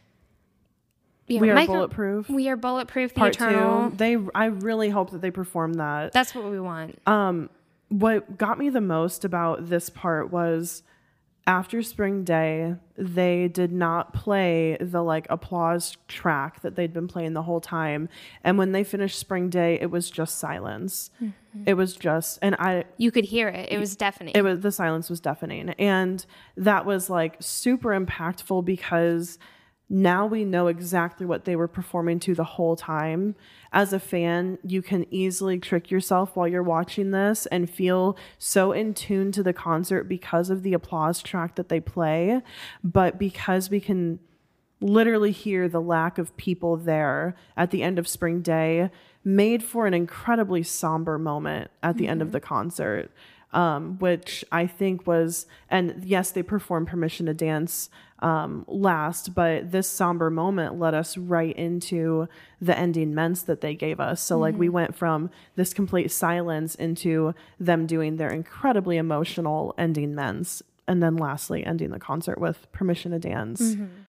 We Are Bulletproof. We Are Bulletproof, The Part Eternal. 2. I really hope that they perform that. That's what we want. What got me the most about this part was after Spring Day, they did not play the like applause track that they'd been playing the whole time. And when they finished Spring Day, it was just silence. It was just, you could hear it. It was deafening. The silence was deafening. And that was like super impactful because now we know exactly what they were performing to the whole time. As a fan, you can easily trick yourself while you're watching this and feel so in tune to the concert because of the applause track that they play. But because we can literally hear the lack of people there at the end of Spring Day, made for an incredibly somber moment at the end of the concert. Which I think was, and yes, they performed Permission to Dance last, but this somber moment led us right into the ending ments that they gave us. So like we went from this complete silence into them doing their incredibly emotional ending ments, and then lastly ending the concert with Permission to Dance.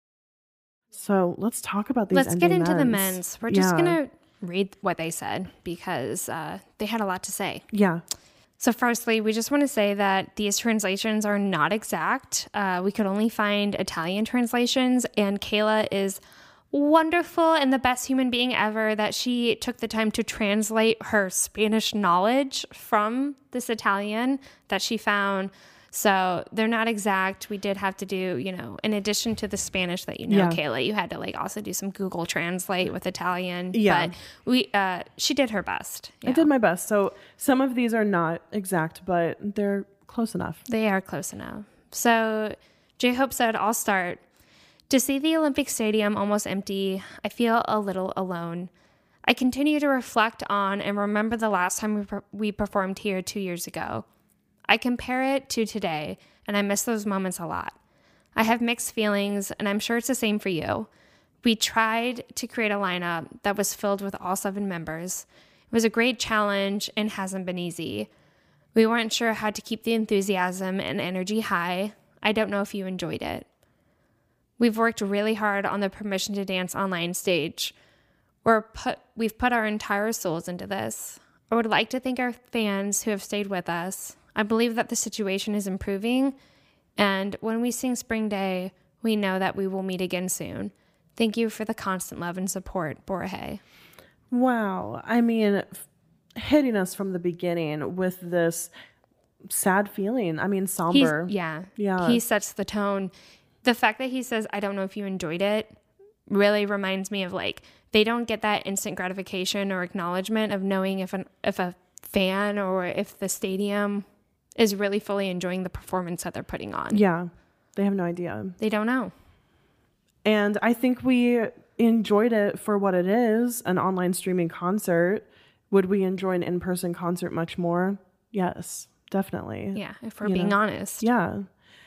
So let's talk about these. Let's get into the ments. We're just gonna read what they said because they had a lot to say. Yeah. So firstly, we just want to say that these translations are not exact. We could only find Italian translations, and Kayla is wonderful and the best human being ever that she took the time to translate her Spanish knowledge from this Italian that she found. So they're not exact. We did have to do, you know, in addition to the Spanish that Kayla, you had to like also do some Google Translate with Italian. Yeah. But she did her best. I did my best. So some of these are not exact, but they're close enough. They are close enough. So J-Hope said, I'll start. To see the Olympic Stadium almost empty, I feel a little alone. I continue to reflect on and remember the last time we performed here 2 years ago. I compare it to today, and I miss those moments a lot. I have mixed feelings, and I'm sure it's the same for you. We tried to create a lineup that was filled with all 7 members. It was a great challenge and hasn't been easy. We weren't sure how to keep the enthusiasm and energy high. I don't know if you enjoyed it. We've worked really hard on the Permission to Dance online stage. We've put our entire souls into this. I would like to thank our fans who have stayed with us. I believe that the situation is improving, and when we sing Spring Day, we know that we will meet again soon. Thank you for the constant love and support, Borje. Wow. I mean, hitting us from the beginning with this sad feeling. I mean, somber. Yeah. He sets the tone. The fact that he says, I don't know if you enjoyed it, really reminds me of like, they don't get that instant gratification or acknowledgement of knowing if a fan or if the stadium is really fully enjoying the performance that they're putting on. Yeah. They have no idea. They don't know. And I think we enjoyed it for what it is, an online streaming concert. Would we enjoy an in-person concert much more? Yes, definitely. Yeah, if we're being honest. Yeah.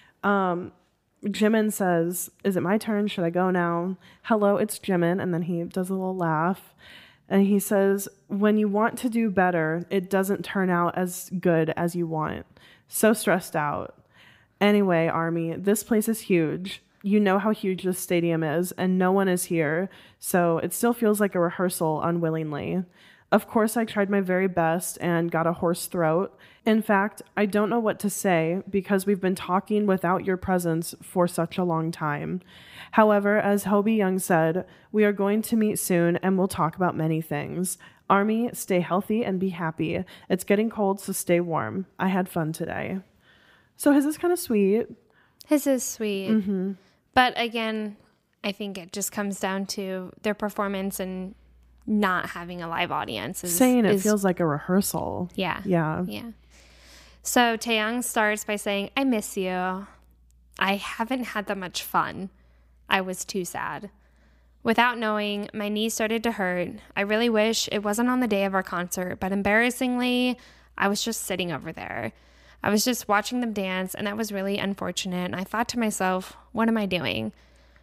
Jimin says, is it my turn? Should I go now? Hello, it's Jimin. And then he does a little laugh. And he says, when you want to do better, it doesn't turn out as good as you want. So stressed out. Anyway, Army, this place is huge. You know how huge this stadium is, and no one is here, so it still feels like a rehearsal unwillingly. Of course, I tried my very best and got a hoarse throat. In fact, I don't know what to say because we've been talking without your presence for such a long time. However, as Hobie Young said, we are going to meet soon and we'll talk about many things. Army, stay healthy and be happy. It's getting cold, so stay warm. I had fun today. So his is kind of sweet. His is sweet. Mm-hmm. But again, I think it just comes down to their performance and not having a live audience. Saying it feels like a rehearsal. Yeah. Yeah. Yeah. So Taeyang starts by saying, I miss you. I haven't had that much fun. I was too sad. Without knowing, my knees started to hurt. I really wish it wasn't on the day of our concert, but embarrassingly, I was just sitting over there. I was just watching them dance, and that was really unfortunate. And I thought to myself, what am I doing?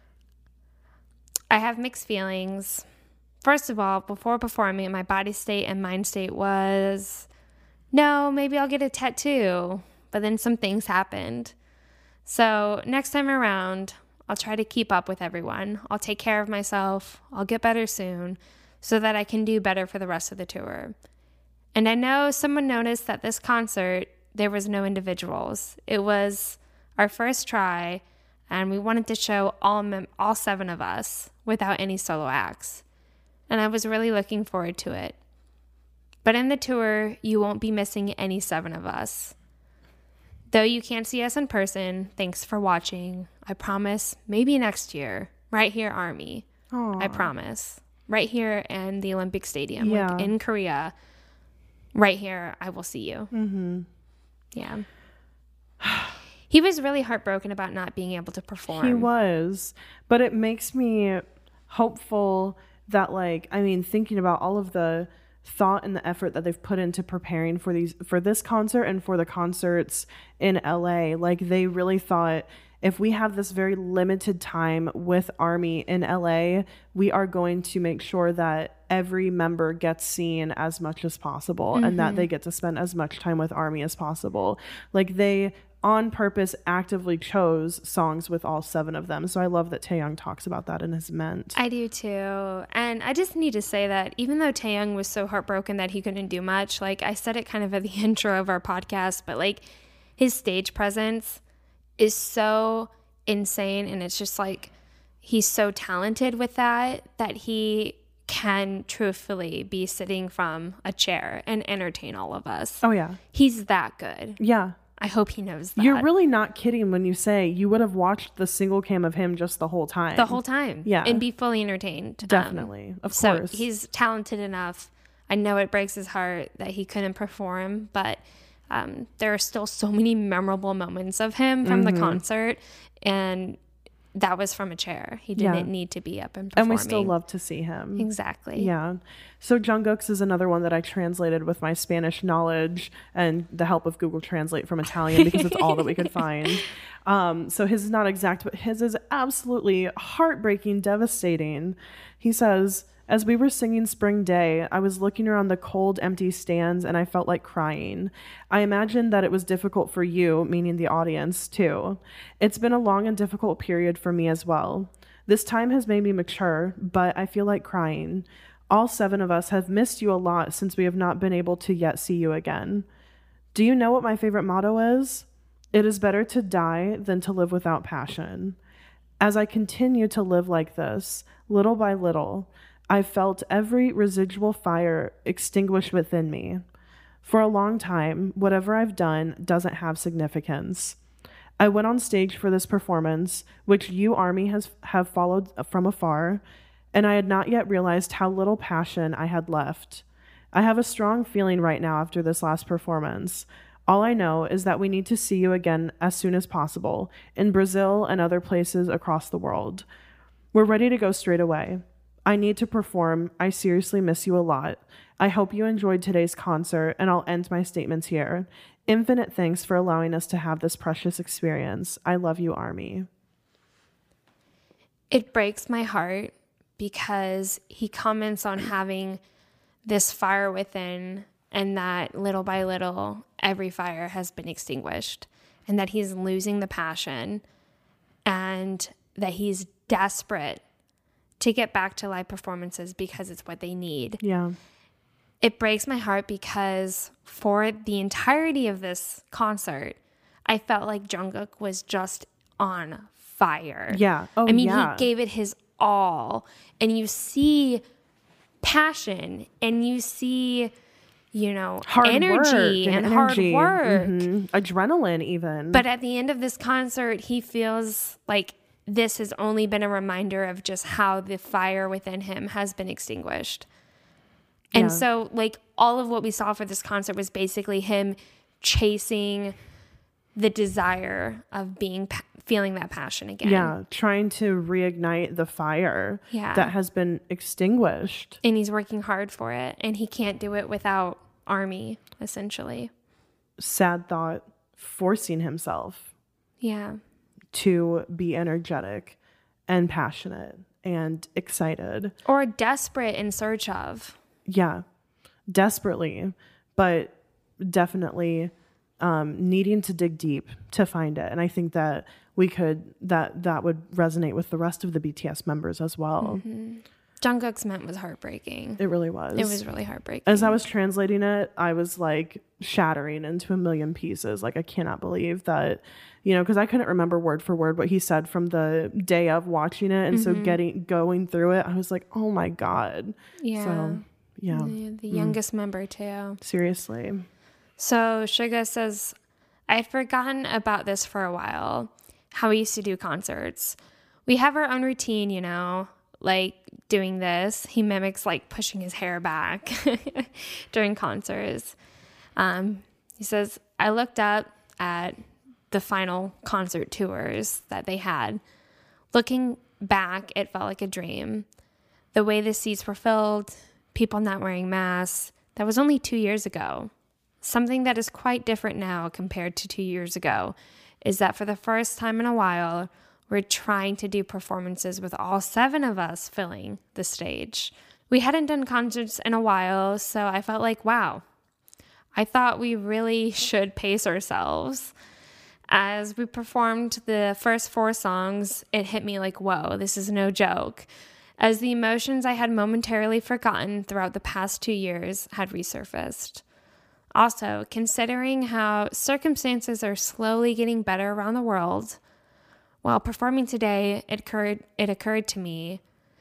I have mixed feelings. First of all, before performing, my body state and mind state was, no, maybe I'll get a tattoo. But then some things happened. So next time around, I'll try to keep up with everyone. I'll take care of myself. I'll get better soon so that I can do better for the rest of the tour. And I know someone noticed that this concert, there was no individuals. It was our first try, and we wanted to show all 7 of us without any solo acts. And I was really looking forward to it. But in the tour, you won't be missing any 7 of us. Though you can't see us in person, thanks for watching. I promise, maybe next year, right here, Army. Aww. I promise. Right here in the Olympic Stadium, yeah. like in Korea. Right here, I will see you. Mm-hmm. Yeah. He was really heartbroken about not being able to perform. He was. But it makes me hopeful that, like, I mean, thinking about all of the thought and the effort that they've put into preparing for this concert and for the concerts in LA, like, they really thought, if we have this very limited time with Army in LA, we are going to make sure that every member gets seen as much as possible, mm-hmm. and that they get to spend as much time with Army as possible. Like, they on purpose actively chose songs with all 7 of them. So I love that Taeyang talks about that in his Ment. I do too. And I just need to say that even though Taeyang was so heartbroken that he couldn't do much, like I said it kind of at the intro of our podcast, but like his stage presence is so insane, and it's just like he's so talented with that he can truthfully be sitting from a chair and entertain all of us. Oh yeah. He's that good. Yeah. I hope he knows that. You're really not kidding when you say you would have watched the single cam of him just the whole time. The whole time. Yeah. And be fully entertained. Definitely. Of So course. he's talented enough. I know it breaks his heart that he couldn't perform, but there are still so many memorable moments of him from mm-hmm. the concert, and that was from a chair. He didn't need to be up and performing. And we still love to see him. Exactly. Yeah. So Jungkook's is another one that I translated with my Spanish knowledge and the help of Google Translate from Italian, because it's all that we could find. So his is not exact, but his is absolutely heartbreaking, devastating. He says, as we were singing Spring Day, I was looking around the cold, empty stands and I felt like crying. I imagined that it was difficult for you, meaning the audience, too. It's been a long and difficult period for me as well. This time has made me mature, but I feel like crying. All 7 of us have missed you a lot since we have not been able to yet see you again. Do you know what my favorite motto is? It is better to die than to live without passion. As I continue to live like this, little by little, I felt every residual fire extinguish within me. For a long time, whatever I've done doesn't have significance. I went on stage for this performance, which you, Army, have followed from afar, and I had not yet realized how little passion I had left. I have a strong feeling right now after this last performance. All I know is that we need to see you again as soon as possible, in Brazil and other places across the world. We're ready to go straight away. I need to perform. I seriously miss you a lot. I hope you enjoyed today's concert, and I'll end my statements here. Infinite thanks for allowing us to have this precious experience. I love you, Army. It breaks my heart because he comments on having this fire within, and that little by little, every fire has been extinguished, and that he's losing the passion, and that he's desperate to get back to live performances because it's what they need. Yeah. It breaks my heart because for the entirety of this concert, I felt like Jungkook was just on fire. Yeah. Oh, I mean, yeah. he gave it his all. And you see passion, and you see, you know, hard energy work and energy. hard work. Adrenaline even. But at the end of this concert, he feels like this has only been a reminder of just how the fire within him has been extinguished. And Yeah. so, like, all of what we saw for this concert was basically him chasing the desire of feeling that passion again. Yeah, trying to reignite the fire Yeah. that has been extinguished. And he's working hard for it. And he can't do it without Army, essentially. Sad thought, forcing himself Yeah. to be energetic and passionate and excited. Or desperate in search of. Yeah, desperately, but definitely needing to dig deep to find it. And I think that that would resonate with the rest of the BTS members as well. Jungkook's Ment was heartbreaking. It really was. It was really heartbreaking. As I was translating it, I was like shattering into a million pieces. Like, I cannot believe that, you know, because I couldn't remember word for word what he said from the day of watching it. And so going through it, I was like, oh my God. Yeah. So, yeah. The youngest member, too. Seriously. So Suga says, I'd forgotten about this for a while, how we used to do concerts. We have our own routine, you know, like doing this. He mimics like pushing his hair back during concerts. He says, I looked up at the final concert tours that they had. Looking back, it felt like a dream. The way the seats were filled, people not wearing masks, that was only 2 years ago. Something that is quite different now compared to 2 years ago is that for the first time in a while, we're trying to do performances with all 7 of us filling the stage. We hadn't done concerts in a while, so I felt like, wow, I thought we really should pace ourselves. As we performed the first 4 songs, it hit me like, whoa, this is no joke. As the emotions I had momentarily forgotten throughout the past 2 years had resurfaced. Also, considering how circumstances are slowly getting better around the world, while performing today, it occurred to me,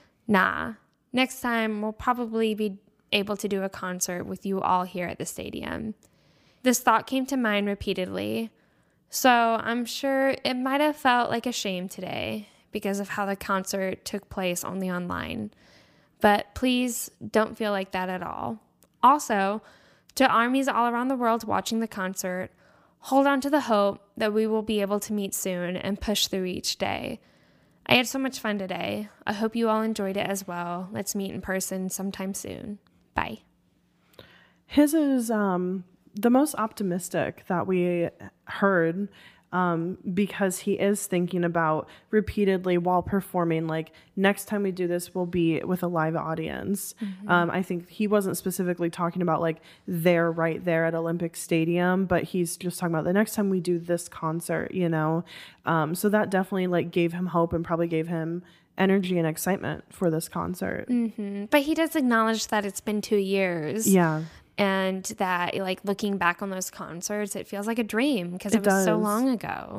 next time we'll probably be able to do a concert with you all here at the stadium. This thought came to mind repeatedly, so I'm sure it might have felt like a shame today because of how the concert took place only online. But please don't feel like that at all. Also, to armies all around the world watching the concert, hold on to the hope that we will be able to meet soon and push through each day. I had so much fun today. I hope you all enjoyed it as well. Let's meet in person sometime soon. Bye. His is the most optimistic that we heard, because he is thinking about repeatedly while performing, like, next time we do this will be with a live audience. I think he wasn't specifically talking about like they're right there at Olympic Stadium, but he's just talking about the next time we do this concert, you know. So that definitely like gave him hope and probably gave him energy and excitement for this concert. But he does acknowledge that it's been 2 years. Yeah. And that, like, looking back on those concerts, it feels like a dream because it was so long ago.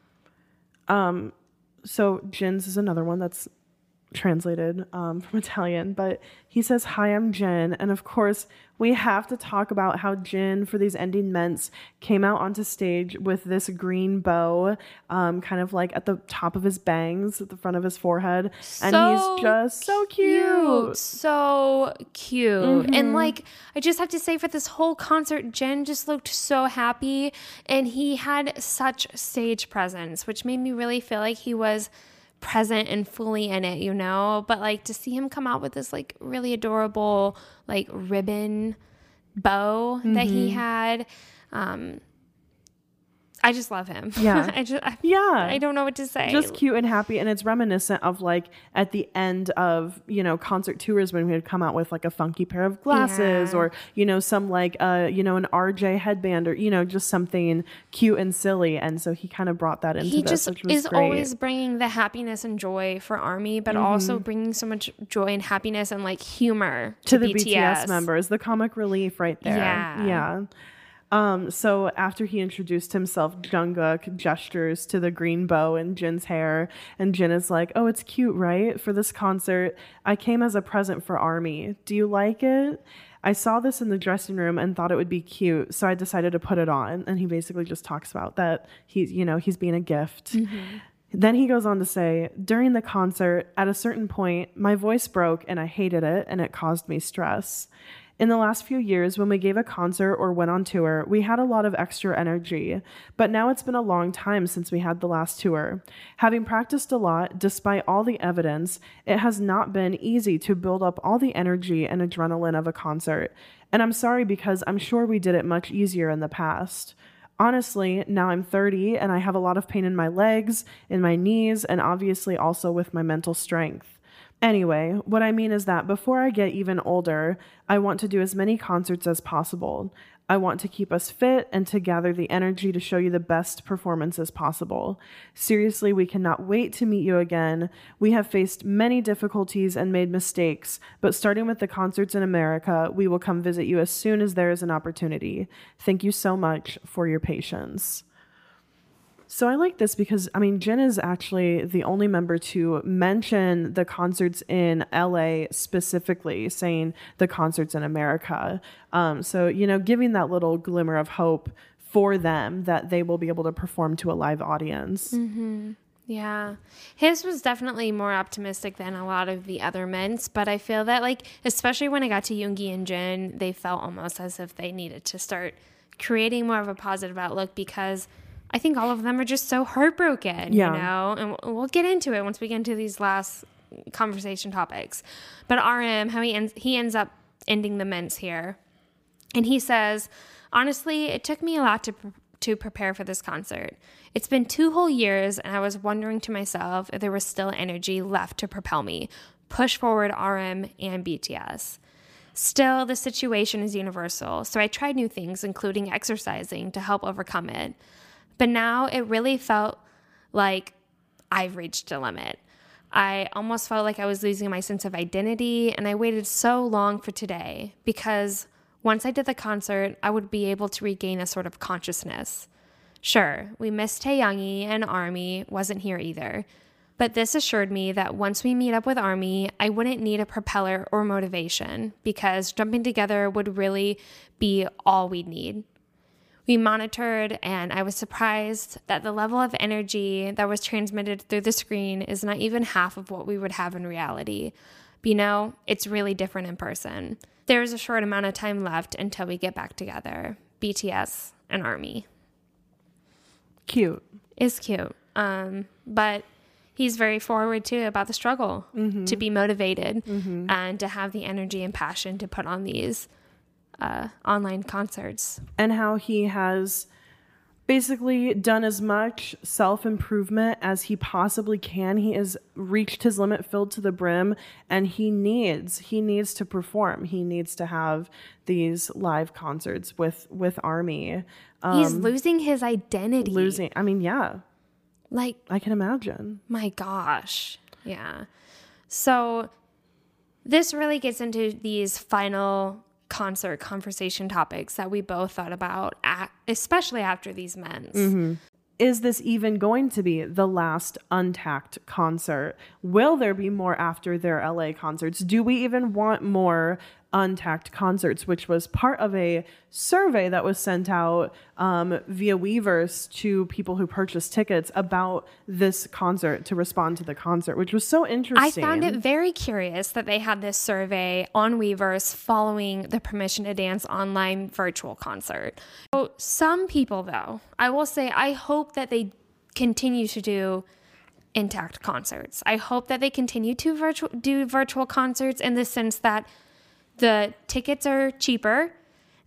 So Jin's is another one that's translated from Italian, but he says, hi, I'm Jin. And of course, we have to talk about how Jin, for these ending ments, came out onto stage with this green bow, kind of like at the top of his bangs, at the front of his forehead. And he's just so cute. So cute. And like, I just have to say, for this whole concert, Jin just looked so happy. And he had such stage presence, which made me really feel like he was present and fully in it, you know. But like, to see him come out with this like really adorable like ribbon bow that he had, I just love him. Yeah. I don't know what to say. Just cute and happy. And it's reminiscent of like at the end of, concert tours when we would come out with like a funky pair of glasses or, some like, an RJ headband or, just something cute and silly. And so he kind of brought that into this, which was is great. Always bringing the happiness and joy for ARMY, but also bringing so much joy and happiness and like humor to the BTS members, the comic relief right there. Yeah. So after he introduced himself, Jungkook gestures to the green bow in Jin's hair, and Jin is like, "Oh, it's cute, right? For this concert, I came as a present for ARMY. Do you like it? I saw this in the dressing room and thought it would be cute, so I decided to put it on." And he basically just talks about that he's being a gift. Then he goes on to say, "During the concert, at a certain point, my voice broke and I hated it, and it caused me stress. In the last few years, when we gave a concert or went on tour, we had a lot of extra energy, but now it's been a long time since we had the last tour. Having practiced a lot, despite all the evidence, it has not been easy to build up all the energy and adrenaline of a concert. And I'm sorry because I'm sure we did it much easier in the past. Honestly, now I'm 30 and I have a lot of pain in my legs, in my knees, and obviously also with my mental strength. Anyway, what I mean is that before I get even older, I want to do as many concerts as possible. I want to keep us fit and to gather the energy to show you the best performances possible. Seriously, we cannot wait to meet you again. We have faced many difficulties and made mistakes, but starting with the concerts in America, we will come visit you as soon as there is an opportunity. Thank you so much for your patience." So I like this because, Jin is actually the only member to mention the concerts in LA specifically, saying the concerts in America. So, giving that little glimmer of hope for them that they will be able to perform to a live audience. Yeah. His was definitely more optimistic than a lot of the other men's, but I feel that, like, especially when it got to Yoongi and Jin, they felt almost as if they needed to start creating more of a positive outlook because I think all of them are just so heartbroken, and we'll get into it once we get into these last conversation topics. But RM, how he ends up ending the men's here. And he says, "Honestly, it took me a lot to prepare for this concert. It's been 2 whole years and I was wondering to myself if there was still energy left to propel me, push forward RM and BTS. Still, the situation is universal, so I tried new things, including exercising, to help overcome it. But now it really felt like I've reached a limit. I almost felt like I was losing my sense of identity, and I waited so long for today because once I did the concert, I would be able to regain a sort of consciousness. Sure, we missed Taeyoungi and ARMY wasn't here either, but this assured me that once we meet up with ARMY, I wouldn't need a propeller or motivation because jumping together would really be all we'd need. We monitored, and I was surprised that the level of energy that was transmitted through the screen is not even half of what we would have in reality. But it's really different in person. There is a short amount of time left until we get back together. BTS and ARMY." Cute. It's cute. But he's very forward, too, about the struggle to be motivated and to have the energy and passion to put on these online concerts. And how he has basically done as much self-improvement as he possibly can. He has reached his limit, filled to the brim, and he needs to perform. He needs to have these live concerts with ARMY. He's losing his identity. Yeah. Like, I can imagine. My gosh. Yeah. So this really gets into these final concert conversation topics that we both thought about, especially after these men's. Is this even going to be the last Untact concert? Will there be more after their LA concerts? Do we even want more Untact concerts, which was part of a survey that was sent out via Weverse to people who purchased tickets about this concert to respond to the concert, which was so interesting. I found it very curious that they had this survey on Weverse following the Permission to Dance online virtual concert. So some people, though, I will say, I hope that they continue to do Intact concerts. I hope that they continue to do virtual concerts in the sense that the tickets are cheaper.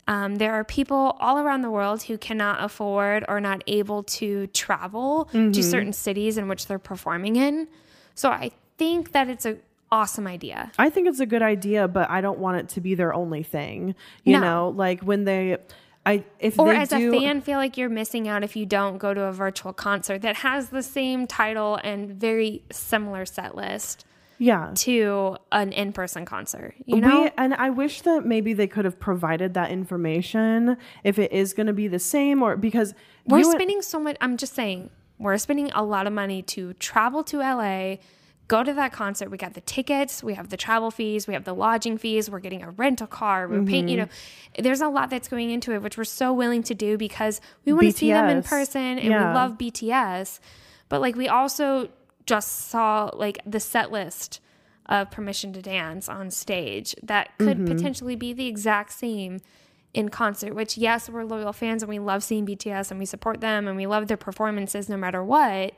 There are people all around the world who cannot afford or not able to travel to certain cities in which they're performing in. So I think that it's an awesome idea. I think it's a good idea, but I don't want it to be their only thing. You know, like when they... a fan feel like you're missing out if you don't go to a virtual concert that has the same title and very similar set list to an in-person concert, you know? And I wish that maybe they could have provided that information if it is going to be the same, or because we're spending so much, I'm just saying, we're spending a lot of money to travel to LA, go to that concert. We got the tickets, we have the travel fees, we have the lodging fees, we're getting a rental car, we're paying, you know, there's a lot that's going into it, which we're so willing to do because we want to see them in person and we love BTS. But like, we also just saw like the set list of Permission to Dance on stage that could potentially be the exact same in concert, which yes, we're loyal fans and we love seeing BTS and we support them and we love their performances no matter what.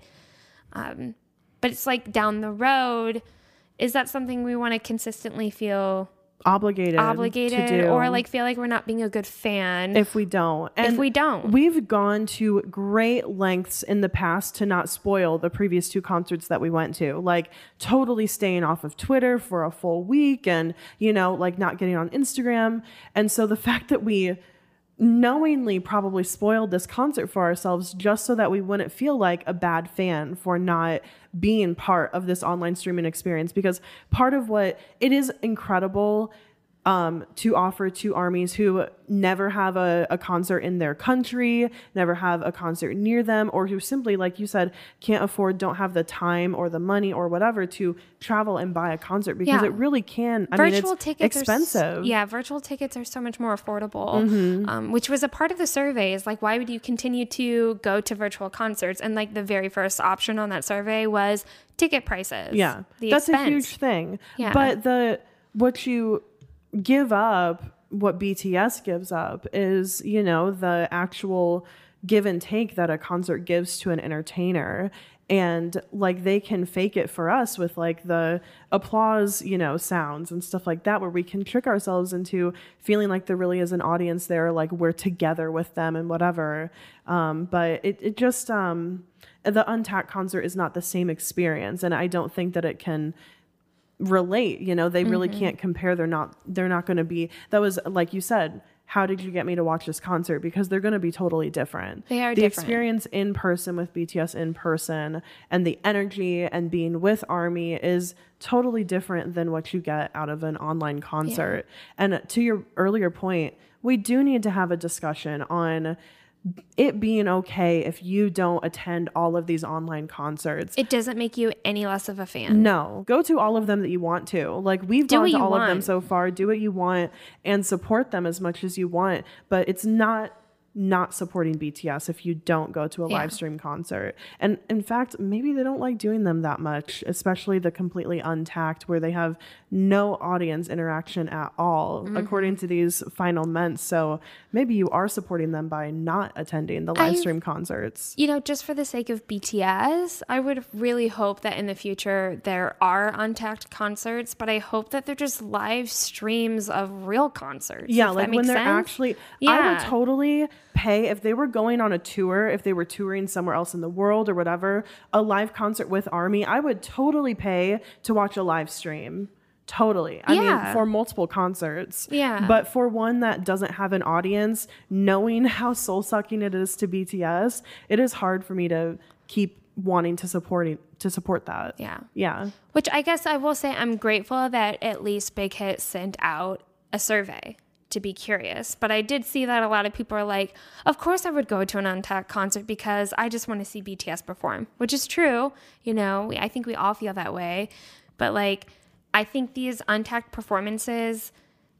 But it's like down the road, is that something we want to consistently feel obligated to do, or like feel like we're not being a good fan if we don't? And we've gone to great lengths in the past to not spoil the previous 2 concerts that we went to, like totally staying off of Twitter for a full week and, you know, like not getting on Instagram. And so the fact that we knowingly probably spoiled this concert for ourselves just so that we wouldn't feel like a bad fan for not being part of this online streaming experience, because part of what it is incredible to offer to armies who never have a concert in their country, never have a concert near them, or who simply, like you said, can't afford, don't have the time or the money or whatever to travel and buy a concert, because it really can. I mean, it's expensive. Virtual tickets are so much more affordable, which was a part of the survey. Is like, why would you continue to go to virtual concerts? And like the very first option on that survey was ticket prices. Yeah, that's a huge thing. Yeah. But what you give up, what BTS gives up is, you know, the actual give and take that a concert gives to an entertainer. And like they can fake it for us with like the applause, you know, sounds and stuff like that, where we can trick ourselves into feeling like there really is an audience there, like we're together with them and whatever. But it just, the Untapped concert is not the same experience. And I don't think that it can relate, you know, they really can't compare. They're not going to be, that was like you said, how did you get me to watch this concert? Because they're going to be totally different. They are the different. Experience in person with BTS in person and the energy and being with ARMY is totally different than what you get out of an online concert. And to your earlier point, we do need to have a discussion on it being okay if you don't attend all of these online concerts. It doesn't make you any less of a fan. No. Go to all of them that you want to. Like, we've gone to all of them so far. Do what you want and support them as much as you want. But it's not supporting BTS if you don't go to a live stream concert. And in fact, maybe they don't like doing them that much, especially the completely Untapped, where they have no audience interaction at all, according to these final months. So maybe you are supporting them by not attending the live stream concerts. You know, just for the sake of BTS, I would really hope that in the future there are Untapped concerts, but I hope that they're just live streams of real concerts. Yeah, like when they're actually, I would totally pay if they were going on a tour, if they were touring somewhere else in the world or whatever, a live concert with ARMY, I would totally pay to watch a live stream. Totally. I mean, for multiple concerts. Yeah. But for one that doesn't have an audience, knowing how soul-sucking it is to BTS, it is hard for me to keep wanting to support that. Yeah. Yeah. Which I guess I will say I'm grateful that at least Big Hit sent out a survey to be curious. But I did see that a lot of people are like, of course I would go to an Untapped concert because I just want to see BTS perform, which is true. You know, I think we all feel that way. But like, I think these Untapped performances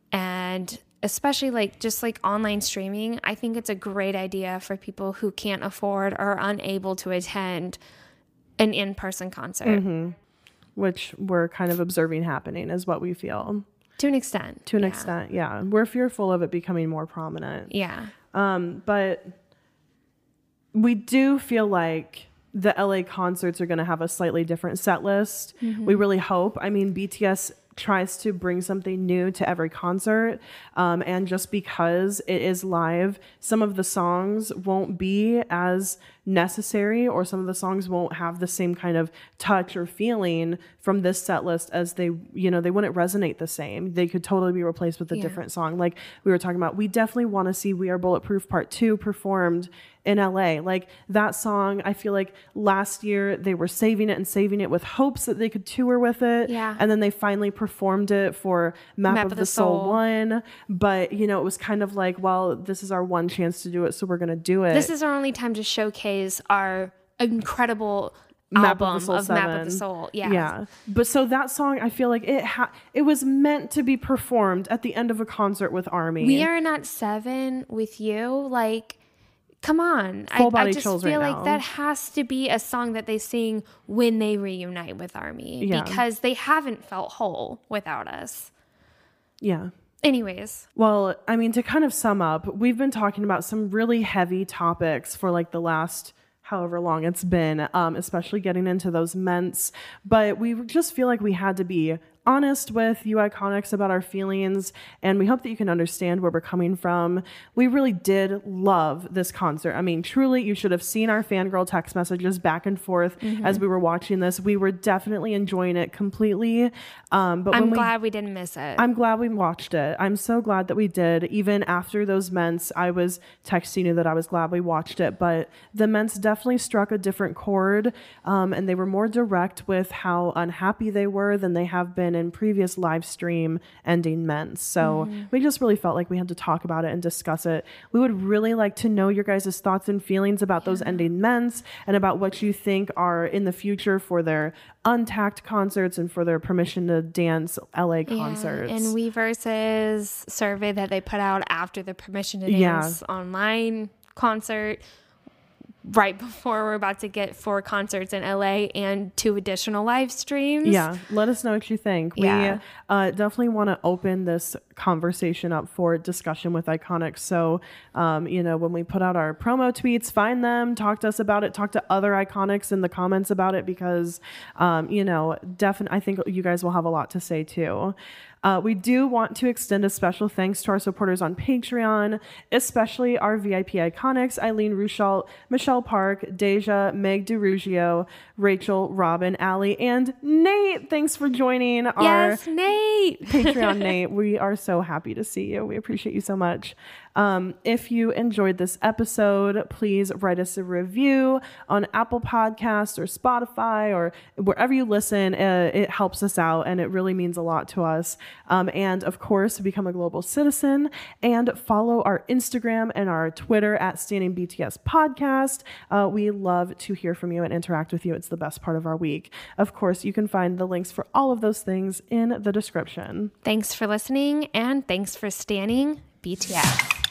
and especially like just like online streaming, I think it's a great idea for people who can't afford or are unable to attend an in-person concert. Which we're kind of observing happening is what we feel. To an extent. To an extent, yeah. We're fearful of it becoming more prominent. Yeah. But we do feel like the LA concerts are going to have a slightly different set list. We really hope. I mean, BTS tries to bring something new to every concert. And just because it is live, some of the songs won't be as necessary, or some of the songs won't have the same kind of touch or feeling from this set list as they wouldn't resonate the same. They could totally be replaced with a different song. Like we were talking about, we definitely want to see We Are Bulletproof Part 2 performed in LA. Like that song, I feel like last year they were saving it with hopes that they could tour with it. Yeah. And then they finally performed it for Map of the Soul 1. But, it was kind of like, well, this is our one chance to do it, so we're going to do it. This is our only time to showcase our incredible album of Map of the Soul. Yeah. But so that song, I feel like it was meant to be performed at the end of a concert with Army. We Are Not 7 with you. Like, come on. Full-body I just chills feel right like now. that has to be a song that they sing when they reunite with Army, because they haven't felt whole without us. Yeah. Anyways. Well, I mean, to kind of sum up, we've been talking about some really heavy topics for like the last however long it's been, especially getting into those ments. But we just feel like we had to be honest with you Iconics about our feelings, and we hope that you can understand where we're coming from. We really did love this concert. I mean, truly, you should have seen our fangirl text messages back and forth as we were watching this. We were definitely enjoying it completely. But I'm glad we didn't miss it. I'm glad we watched it. I'm so glad that we did. Even after those ments, I was texting you that I was glad we watched it. But the ments definitely struck a different chord, and they were more direct with how unhappy they were than they have been in previous live stream ending ments. So we just really felt like we had to talk about it and discuss it. We would really like to know your guys' thoughts and feelings about those ending ments, and about what you think are in the future for their Untacked concerts and for their Permission to Dance LA concerts. And Weverse's survey that they put out after the Permission to Dance online concert, right before we're about to get 4 concerts in LA and 2 additional live streams. Yeah, let us know what you think. Yeah. We definitely want to open this conversation up for discussion with Iconics. So, when we put out our promo tweets, find them, talk to us about it, talk to other Iconics in the comments about it, because, definitely, I think you guys will have a lot to say too. We do want to extend a special thanks to our supporters on Patreon, especially our VIP Iconics, Eileen Ruschalt, Michelle Park, Deja, Meg DeRugio, Rachel, Robin, Allie, and Nate. Thanks for joining our Nate. Patreon, Nate. We are so happy to see you. We appreciate you so much. If you enjoyed this episode, please write us a review on Apple Podcasts or Spotify or wherever you listen. It helps us out, and it really means a lot to us. And of course, become a global citizen and follow our Instagram and our Twitter at Standing BTS Podcast. We love to hear from you and interact with you. It's the best part of our week. Of course, you can find the links for all of those things in the description. Thanks for listening, and thanks for standing BTS.